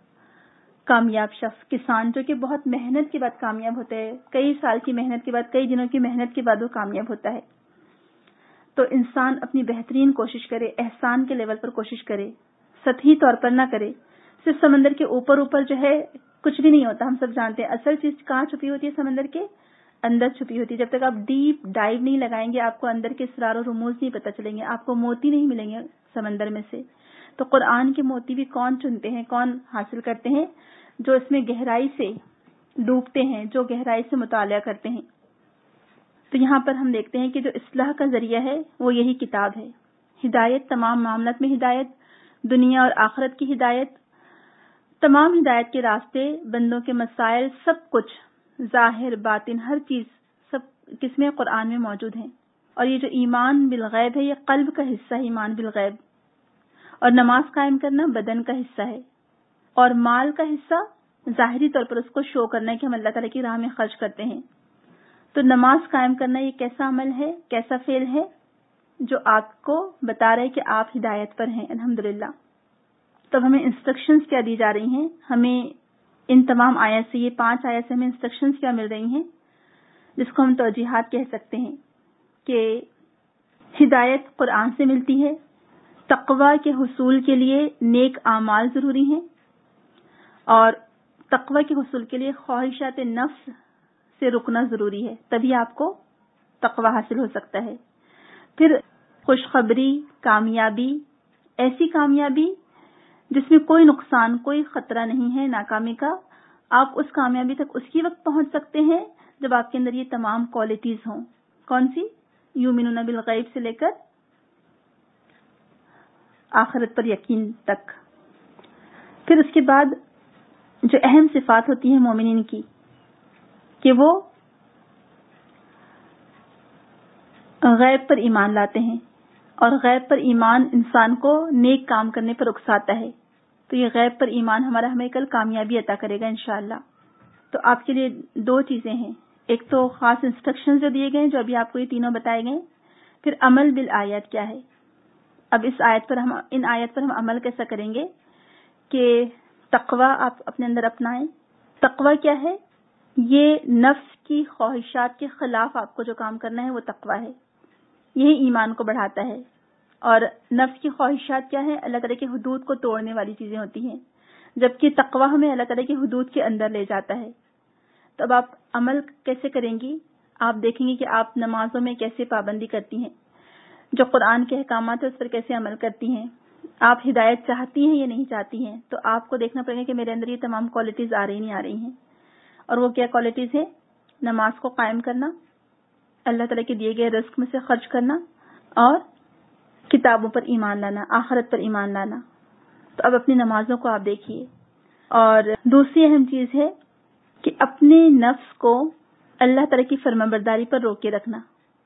کامیاب شخص، کسان جو کہ بہت محنت کے بعد کامیاب ہوتا ہے، کئی سال کی محنت کے بعد، کئی دنوں کی محنت کے بعد وہ کامیاب ہوتا ہے. تو انسان اپنی بہترین کوشش کرے، احسان کے لیول پر کوشش کرے، سطحی طور پر نہ کرے. صرف سمندر کے اوپر اوپر جو ہے کچھ بھی نہیں ہوتا. ہم سب جانتے ہیں اصل چیز کہاں چھپی ہوتی ہے؟ سمندر کے اندر چھپی ہوتی ہے. جب تک آپ ڈیپ ڈائیو نہیں لگائیں گے آپ کو اندر کے اسرار و رموز نہیں پتہ چلیں گے، آپ کو موتی نہیں ملیں گے سمندر میں سے. تو قرآن کے موتی بھی کون چنتے ہیں، کون حاصل کرتے ہیں؟ جو اس میں گہرائی سے ڈوبتے ہیں، جو گہرائی سے مطالعہ کرتے ہیں. تو یہاں پر ہم دیکھتے ہیں کہ جو اصلاح کا ذریعہ ہے وہ یہی کتاب ہے. ہدایت، تمام معاملات میں ہدایت، دنیا اور آخرت کی ہدایت، تمام ہدایت کے راستے، بندوں کے مسائل، سب کچھ ظاہر باطن ہر چیز سب کس میں؟ قرآن میں موجود ہیں. اور یہ جو ایمان بالغیب ہے یہ قلب کا حصہ ہے، ایمان بالغیب. اور نماز قائم کرنا بدن کا حصہ ہے. اور مال کا حصہ ظاہری طور پر اس کو شو کرنا ہے کہ ہم اللہ تعالیٰ کی راہ میں خرچ کرتے ہیں. تو نماز قائم کرنا یہ کیسا عمل ہے، کیسا فعل ہے جو آپ کو بتا رہے کہ آپ ہدایت پر ہیں الحمدللہ. تب ہمیں انسٹرکشنز کیا دی جا رہی ہیں؟ ہمیں ان تمام آیات سے، یہ 5 آیات سے ہمیں انسٹرکشنز کیا مل رہی ہیں جس کو ہم توجیحات کہہ سکتے ہیں کہ ہدایت قرآن سے ملتی ہے، تقوی کے حصول کے لیے نیک اعمال ضروری ہیں، اور تقوی کے حصول کے لیے خواہشات نفس سے رکنا ضروری ہے، تبھی آپ کو تقوی حاصل ہو سکتا ہے. پھر خوشخبری، کامیابی، ایسی کامیابی جس میں کوئی نقصان، کوئی خطرہ نہیں ہے ناکامی کا. آپ اس کامیابی تک اسی وقت پہنچ سکتے ہیں جب آپ کے اندر یہ تمام کوالٹیز ہوں. کون سی؟ یؤمنون بالغیب سے لے کر آخرت پر یقین تک. پھر اس کے بعد جو اہم صفات ہوتی ہیں مومنین کی کہ وہ غیب پر ایمان لاتے ہیں، اور غیب پر ایمان انسان کو نیک کام کرنے پر اکساتا ہے. تو یہ غیب پر ایمان ہمیں کل کامیابی عطا کرے گا انشاءاللہ. تو آپ کے لیے 2 چیزیں ہیں، ایک تو خاص انسٹرکشن جو دیے گئے جو ابھی آپ کو یہ تینوں بتائے گئے. پھر عمل بالآیات کیا ہے. اب ان آیت پر ہم عمل کیسا کریں گے کہ تقوی آپ اپنے اندر اپنائیں. تقوی کیا ہے؟ یہ نفس کی خواہشات کے خلاف آپ کو جو کام کرنا ہے وہ تقوی ہے. یہی ایمان کو بڑھاتا ہے. اور نفس کی خواہشات کیا ہے؟ اللہ تعالیٰ کی حدود کو توڑنے والی چیزیں ہوتی ہیں، جبکہ تقوی ہمیں اللہ تعالیٰ کی حدود کے اندر لے جاتا ہے. تو اب آپ عمل کیسے کریں گی؟ آپ دیکھیں گے کہ آپ نمازوں میں کیسے پابندی کرتی ہیں، جو قرآن کے احکامات ہیں اس پر کیسے عمل کرتی ہیں، آپ ہدایت چاہتی ہیں یا نہیں چاہتی ہیں. تو آپ کو دیکھنا پڑے گا کہ میرے اندر یہ تمام کوالٹیز آ رہی نہیں آ رہی ہیں. اور وہ کیا کوالٹیز ہیں؟ نماز کو قائم کرنا، اللہ تعالیٰ کے دیے گئے رزق میں سے خرچ کرنا، اور کتابوں پر ایمان لانا، آخرت پر ایمان لانا. تو اب اپنی نمازوں کو آپ دیکھیے. اور دوسری اہم چیز ہے کہ اپنے نفس کو اللہ تعالیٰ کی فرما برداری پر روک کے رکھنا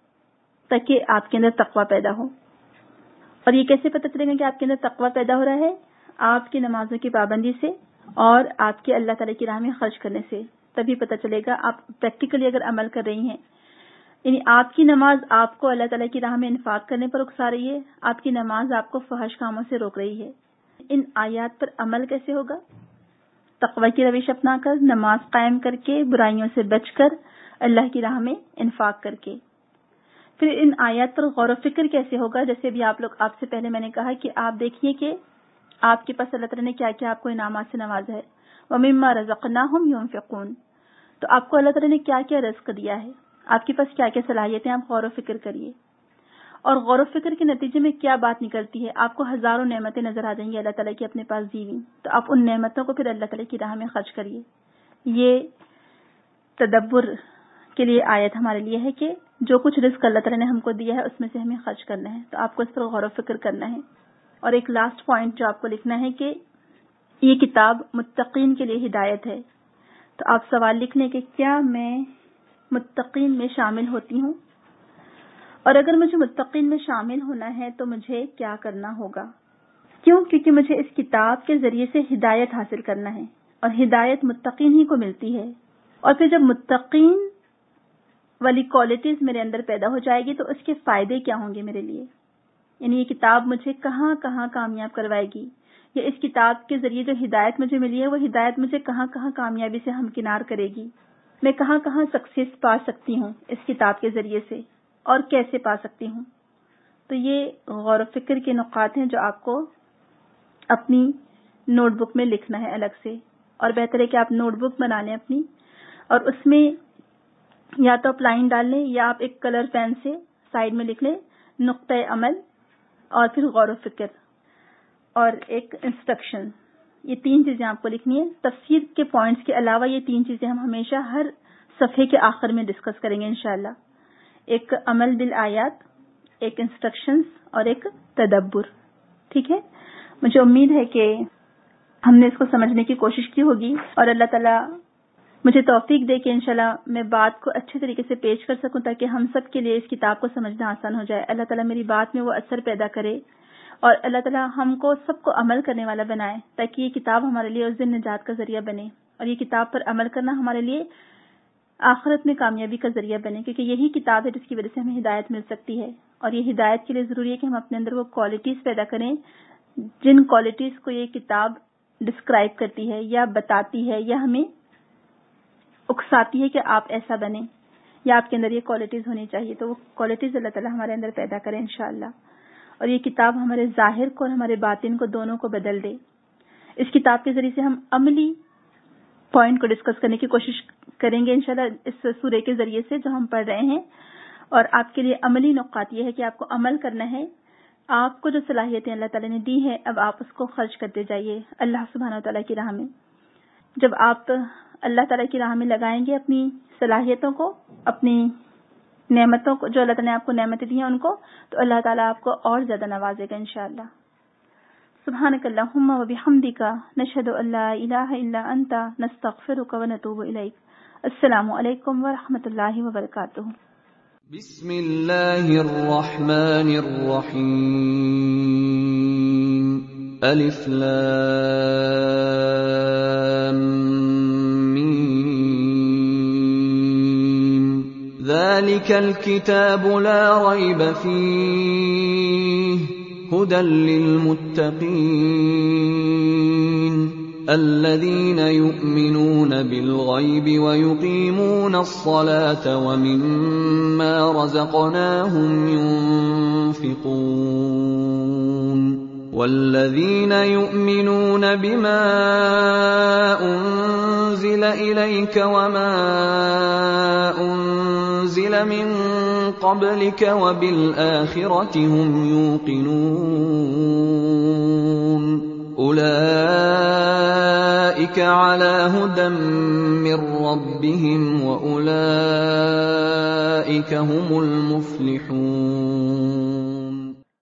تاکہ آپ کے اندر تقویٰ پیدا ہو. اور یہ کیسے پتہ چلے گا کہ آپ کے اندر تقویٰ پیدا ہو رہا ہے؟ آپ کی نمازوں کی پابندی سے اور آپ کے اللہ تعالیٰ کی راہ میں خرچ کرنے سے تبھی پتہ چلے گا. آپ پریکٹیکلی اگر عمل کر رہی ہیں، یعنی آپ کی نماز آپ کو اللہ تعالیٰ کی راہ میں انفاق کرنے پر اکسا رہی ہے، آپ کی نماز آپ کو فحش کاموں سے روک رہی ہے. ان آیات پر عمل کیسے ہوگا؟ تقوی کی روش اپنا کر، نماز قائم کر کے، برائیوں سے بچ کر، اللہ کی راہ میں انفاق کر کے. پھر ان آیات پر غور و فکر کیسے ہوگا؟ جیسے بھی آپ سے پہلے میں نے کہا کہ آپ دیکھیے کہ آپ کے پاس اللہ تعالیٰ نے کیا کیا آپ کو انعامات سے نوازا ہے. وَمِمَّا رَزَقْنَاهُمْ يُنْفِقُونَ. تو آپ کو اللہ تعالیٰ نے کیا کیا رزق دیا ہے، آپ کے پاس کیا کیا صلاحیتیں، آپ غور و فکر کریے. اور غور و فکر کے نتیجے میں کیا بات نکلتی ہے؟ آپ کو ہزاروں نعمتیں نظر آ جائیں گی اللہ تعالیٰ کی اپنے پاس دی ہوئی. تو آپ ان نعمتوں کو پھر اللہ تعالیٰ کی راہ میں خرچ کریے. یہ تدبر کے لیے آیت ہمارے لیے ہے کہ جو کچھ رزق اللہ تعالیٰ نے ہم کو دیا ہے اس میں سے ہمیں خرچ کرنا ہے. تو آپ کو اس پر غور و فکر کرنا ہے. اور ایک لاسٹ پوائنٹ جو آپ کو لکھنا ہے کہ یہ کتاب متقین کے لیے ہدایت ہے. تو آپ سوال لکھ لیں کہ کیا میں متقین میں شامل ہوتی ہوں، اور اگر مجھے متقین میں شامل ہونا ہے تو مجھے کیا کرنا ہوگا. کیوں؟ کیونکہ مجھے اس کتاب کے ذریعے سے ہدایت حاصل کرنا ہے، اور ہدایت متقین ہی کو ملتی ہے. اور پھر جب متقین والی کوالٹیز میرے اندر پیدا ہو جائے گی تو اس کے فائدے کیا ہوں گے میرے لیے. یعنی یہ کتاب مجھے کہاں کہاں کامیاب کروائے گی، یا اس کتاب کے ذریعے جو ہدایت مجھے ملی ہے وہ ہدایت مجھے کہاں کہاں کامیابی سے ہمکنار کرے گی. میں کہاں کہاں سکسیس پا سکتی ہوں اس کتاب کے ذریعے سے، اور کیسے پا سکتی ہوں. تو یہ غور و فکر کے نقاط ہیں جو آپ کو اپنی نوٹ بک میں لکھنا ہے الگ سے. اور بہتر ہے کہ آپ نوٹ بک بنا لیں اپنی، اور اس میں یا تو آپ لائن ڈال لیں یا آپ ایک کلر پین سے سائڈ میں لکھ لیں نقطۂ عمل، اور پھر غور و فکر، اور ایک انسٹرکشن. یہ 3 چیزیں آپ کو لکھنی ہے. تفسیر کے پوائنٹس کے علاوہ یہ 3 چیزیں ہم ہمیشہ ہر صفحے کے آخر میں ڈسکس کریں گے انشاءاللہ. ایک عمل بالآیات، ایک انسٹرکشنز، اور ایک تدبر. ٹھیک ہے؟ مجھے امید ہے کہ ہم نے اس کو سمجھنے کی کوشش کی ہوگی، اور اللہ تعالیٰ مجھے توفیق دے کہ انشاءاللہ میں بات کو اچھے طریقے سے پیش کر سکوں تاکہ ہم سب کے لیے اس کتاب کو سمجھنا آسان ہو جائے. اللہ تعالیٰ میری بات میں وہ اثر پیدا کرے، اور اللہ تعالیٰ ہم کو سب کو عمل کرنے والا بنائے تاکہ یہ کتاب ہمارے لیے اس دن نجات کا ذریعہ بنے، اور یہ کتاب پر عمل کرنا ہمارے لیے آخرت میں کامیابی کا ذریعہ بنے، کیونکہ یہی کتاب ہے جس کی وجہ سے ہمیں ہدایت مل سکتی ہے. اور یہ ہدایت کے لیے ضروری ہے کہ ہم اپنے اندر وہ کوالٹیز پیدا کریں جن کوالٹیز کو یہ کتاب ڈسکرائب کرتی ہے یا بتاتی ہے یا ہمیں اکساتی ہے کہ آپ ایسا بنیں، یا آپ کے اندر یہ کوالٹیز ہونی چاہیے. تو وہ کوالٹیز اللہ تعالیٰ ہمارے اندر پیدا کرے انشاءاللہ، اور یہ کتاب ہمارے ظاہر کو اور ہمارے باطن کو دونوں کو بدل دے. اس کتاب کے ذریعے سے ہم عملی پوائنٹ کو ڈسکس کرنے کی کوشش کریں گے انشاءاللہ اس سورے کے ذریعے سے جو ہم پڑھ رہے ہیں. اور آپ کے لیے عملی نقاط یہ ہے کہ آپ کو عمل کرنا ہے. آپ کو جو صلاحیتیں اللہ تعالیٰ نے دی ہیں اب آپ اس کو خرچ کرتے جائیے اللہ سبحانہ و تعالیٰ کی راہ میں. جب آپ اللہ تعالیٰ کی راہ میں لگائیں گے اپنی صلاحیتوں کو، اپنی نعمتوں کو، جو اللہ تعالیٰ نے آپ کو نعمتیں دی ہیں ان کو، تو اللہ تعالیٰ آپ کو اور زیادہ نوازے گا انشاءاللہ. سبحانک اللہم و بحمدک، نشہد ان لا الہ الا انت، نستغفرک و نتوب الیک. السلام علیکم ورحمۃ اللہ وبرکاتہ. بسم اللہ الرحمن الرحیم. الف لام میم ذالک الکتاب لا ریب فیہ هدى للمتقين الذين يؤمنون بالغيب ويقيمون الصلاة ومما رزقناهم ينفقون والذين يؤمنون بما أنزل إليك وما أنزل من قبلك وبالآخرة هم يوقنون أولئك على هدى من ربهم وأولئك هم المفلحون